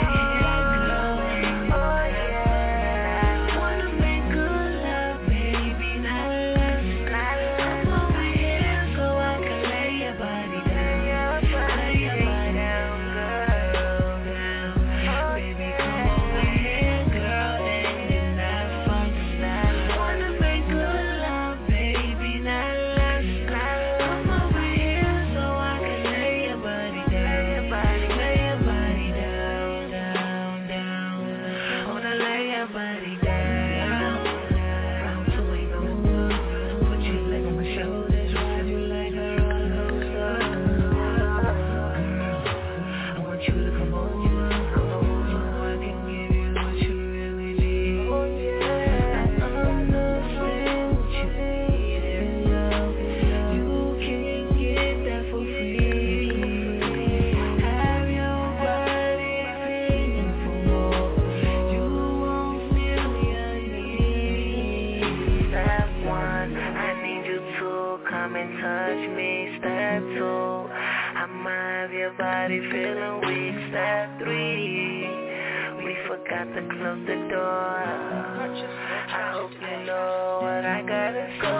Feeling weak. Step 3, we forgot to close the door. I hope you know what I gotta go.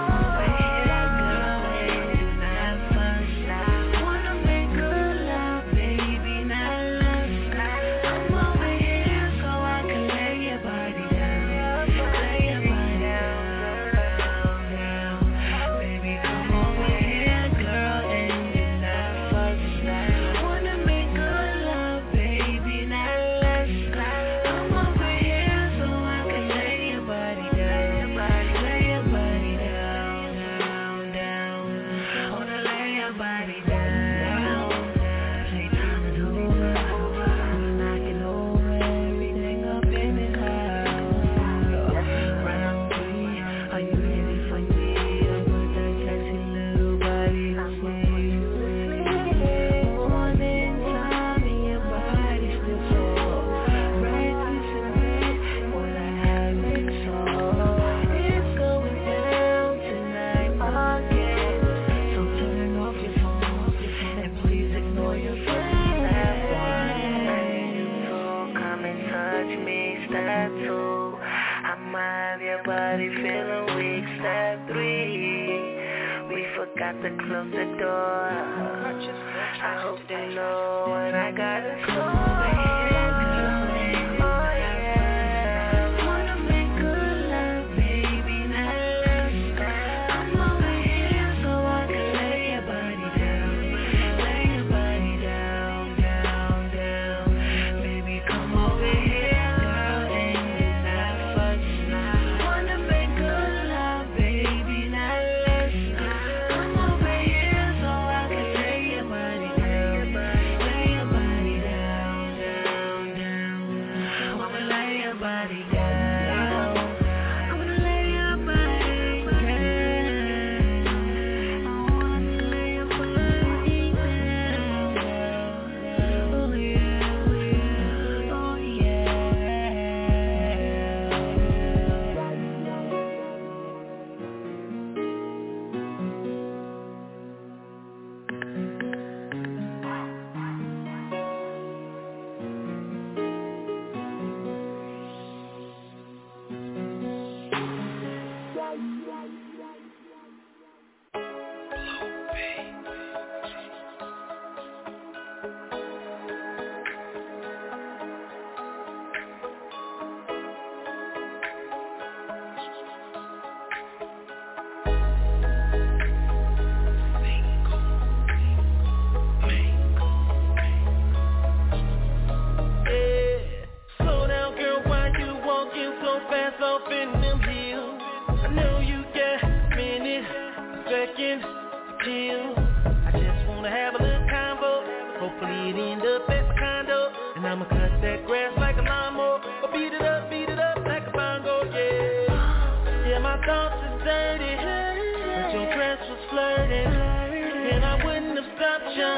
Got to close the door. I hope they know what I gotta go.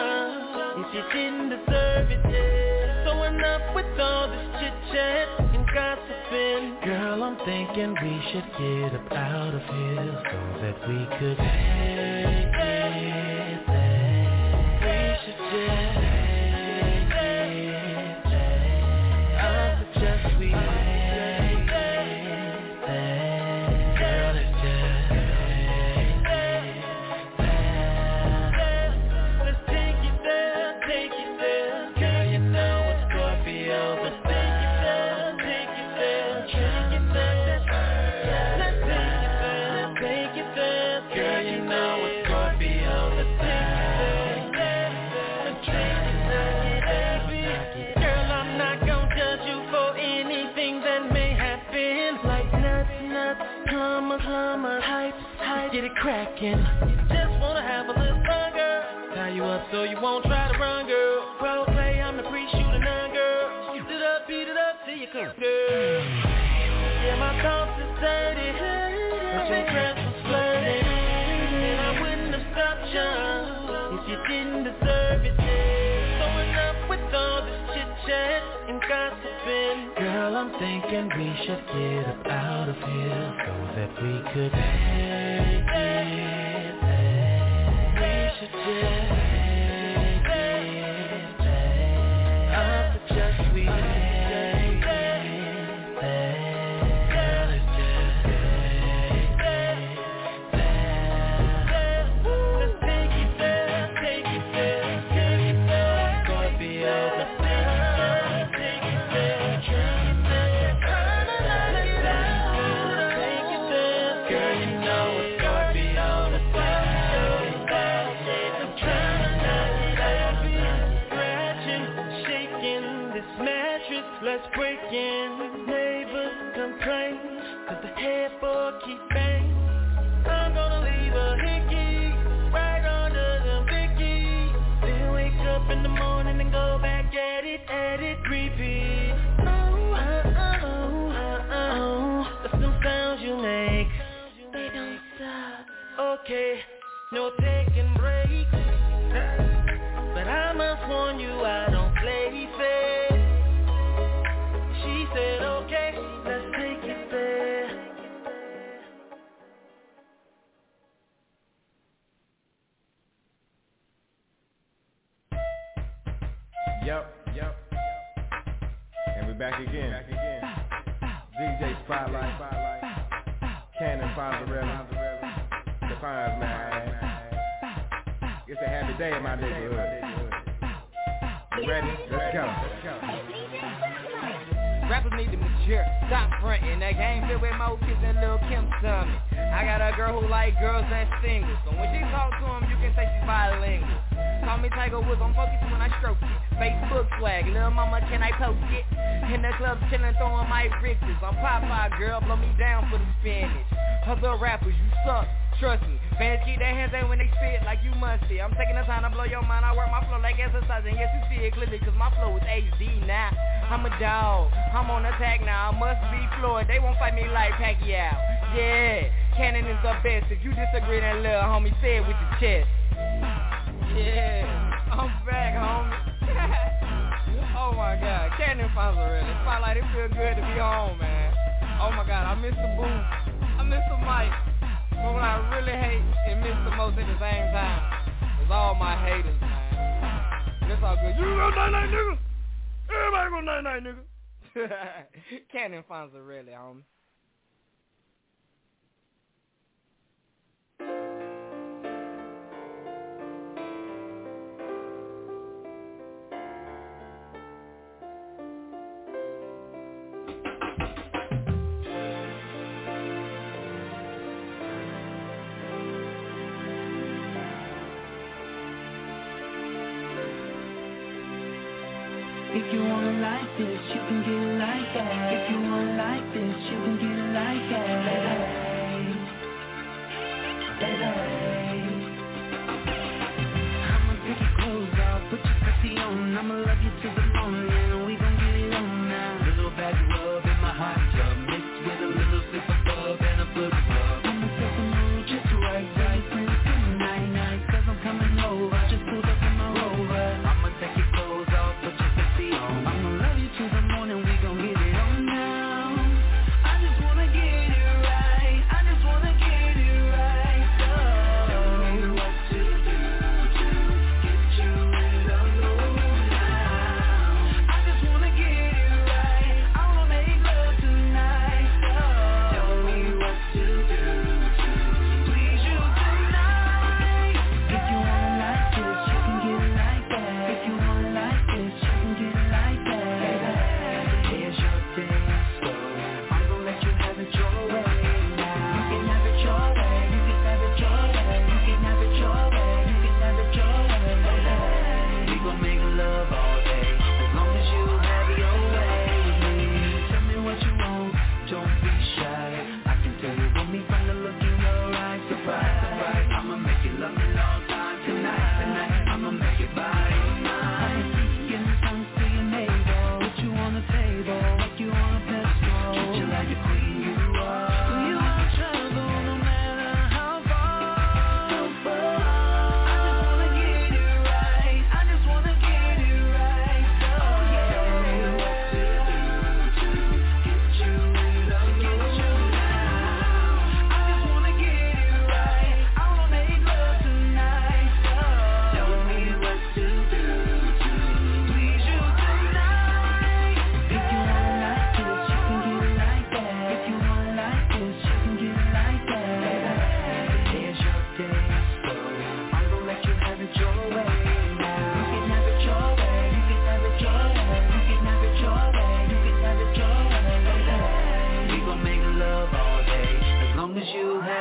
You didn't deserve it, yeah. So enough with all this chit-chat and gossiping. Girl, I'm thinking we should get up out of here so that we could take it there. We should just I suggest we take it there. Girl, let's just let's take it there, take it there. Girl, you know it's Scorpio, but take it there, take it there. Take it there, let's take it there. Girl, you know it's Scorpio, but take it there. Girl, I'm not gonna judge you for anything that may happen. Like nuts, hummer, hype, get it crackin'. Just wanna have a little fun, girl. Tie you up so you won't try to run, girl. Role play, I'm the pre-shooter nun, girl. Beat it up till you come, girl. Yeah, my thoughts is dirty, but your dress was flirty, and I wouldn't have stopped you if you didn't deserve it. So enough with all this chit-chat and gossiping. Girl, I'm thinking we should get up out of here so that we could take it there. We should just take it there. I suggest we take it there. Girl, let's just take it there. Let's take it there, take it there. Girl, you know it's Scorpio, but take it there, take it there. Take it there, take it there. Girl, you know it's Scorpio, but take it there. I'm trying to knock it out, scratching, shaking this mattress. Let's break in. Neighbors complain 'cause the headboard keep banging. I'm gonna leave a hickey right under the Vicky. Then wake up in the morning and go back at it, repeat. That's some sounds you make. They don't stop. Okay, no taking breaks, but I must warn you, I don't play fair. She said, okay, let's take it there. Yep. And we back again. DJ Spotlight, Cannon Fonzarelli, Defines, man. It's a happy day in my neighborhood. You ready? Let's go. Rappers need to mature, stop frontin'. That game filled with more kids than Lil' Kim stomach. I got a girl who like girls and singles, so when she talk to him, you can say she's bilingual. Call me Tiger Woods, I'm focused when I stroke it. Facebook swag, little mama, can I post it? In the club chillin', throwing my riches. I'm Popeye, girl, blow me down for the spinach. Other rappers, you suck, trust me. Fans keep their hands out when they spit like you must see. I'm taking the time to blow your mind. I work my flow like exercise, and yes, you see it clearly, cause my flow is HD now. I'm a dog, I'm on attack now. I must be Floyd, they won't fight me like Pacquiao. Yeah, Cannon is the best. If you disagree, then little homie, say it with your chest. Yeah, I'm back, homie. Oh my God, Cannon Fonzarelli. It's felt like it feel good to be home, man. Oh my God, I miss the booth, I miss the mic. But what I really hate and miss the most at the same time is all my haters, man. It's all good. You go night-night, nigga. Everybody go night-night, nigga. Cannon Fonzarelli, homie. If you want it like this, you can get it like that. If you want it like this, you can get it like that. I'ma take your clothes off, put your pussy on. I'ma love you till the morning, and we gon' get it on now. Little bag of rub in my hot tub, mixed with a little sip of bub and a foot rub. I'ma set the mood just right, friends tonight, cause I'm coming over. I just pulled up in my Rover. I'ma take your clothes off, put your I'ma love you till the morning, we gon' get it on now.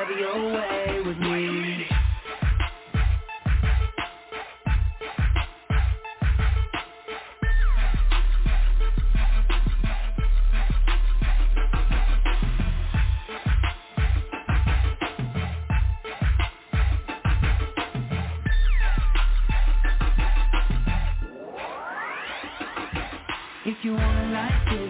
have your way with me. If you wanna like this,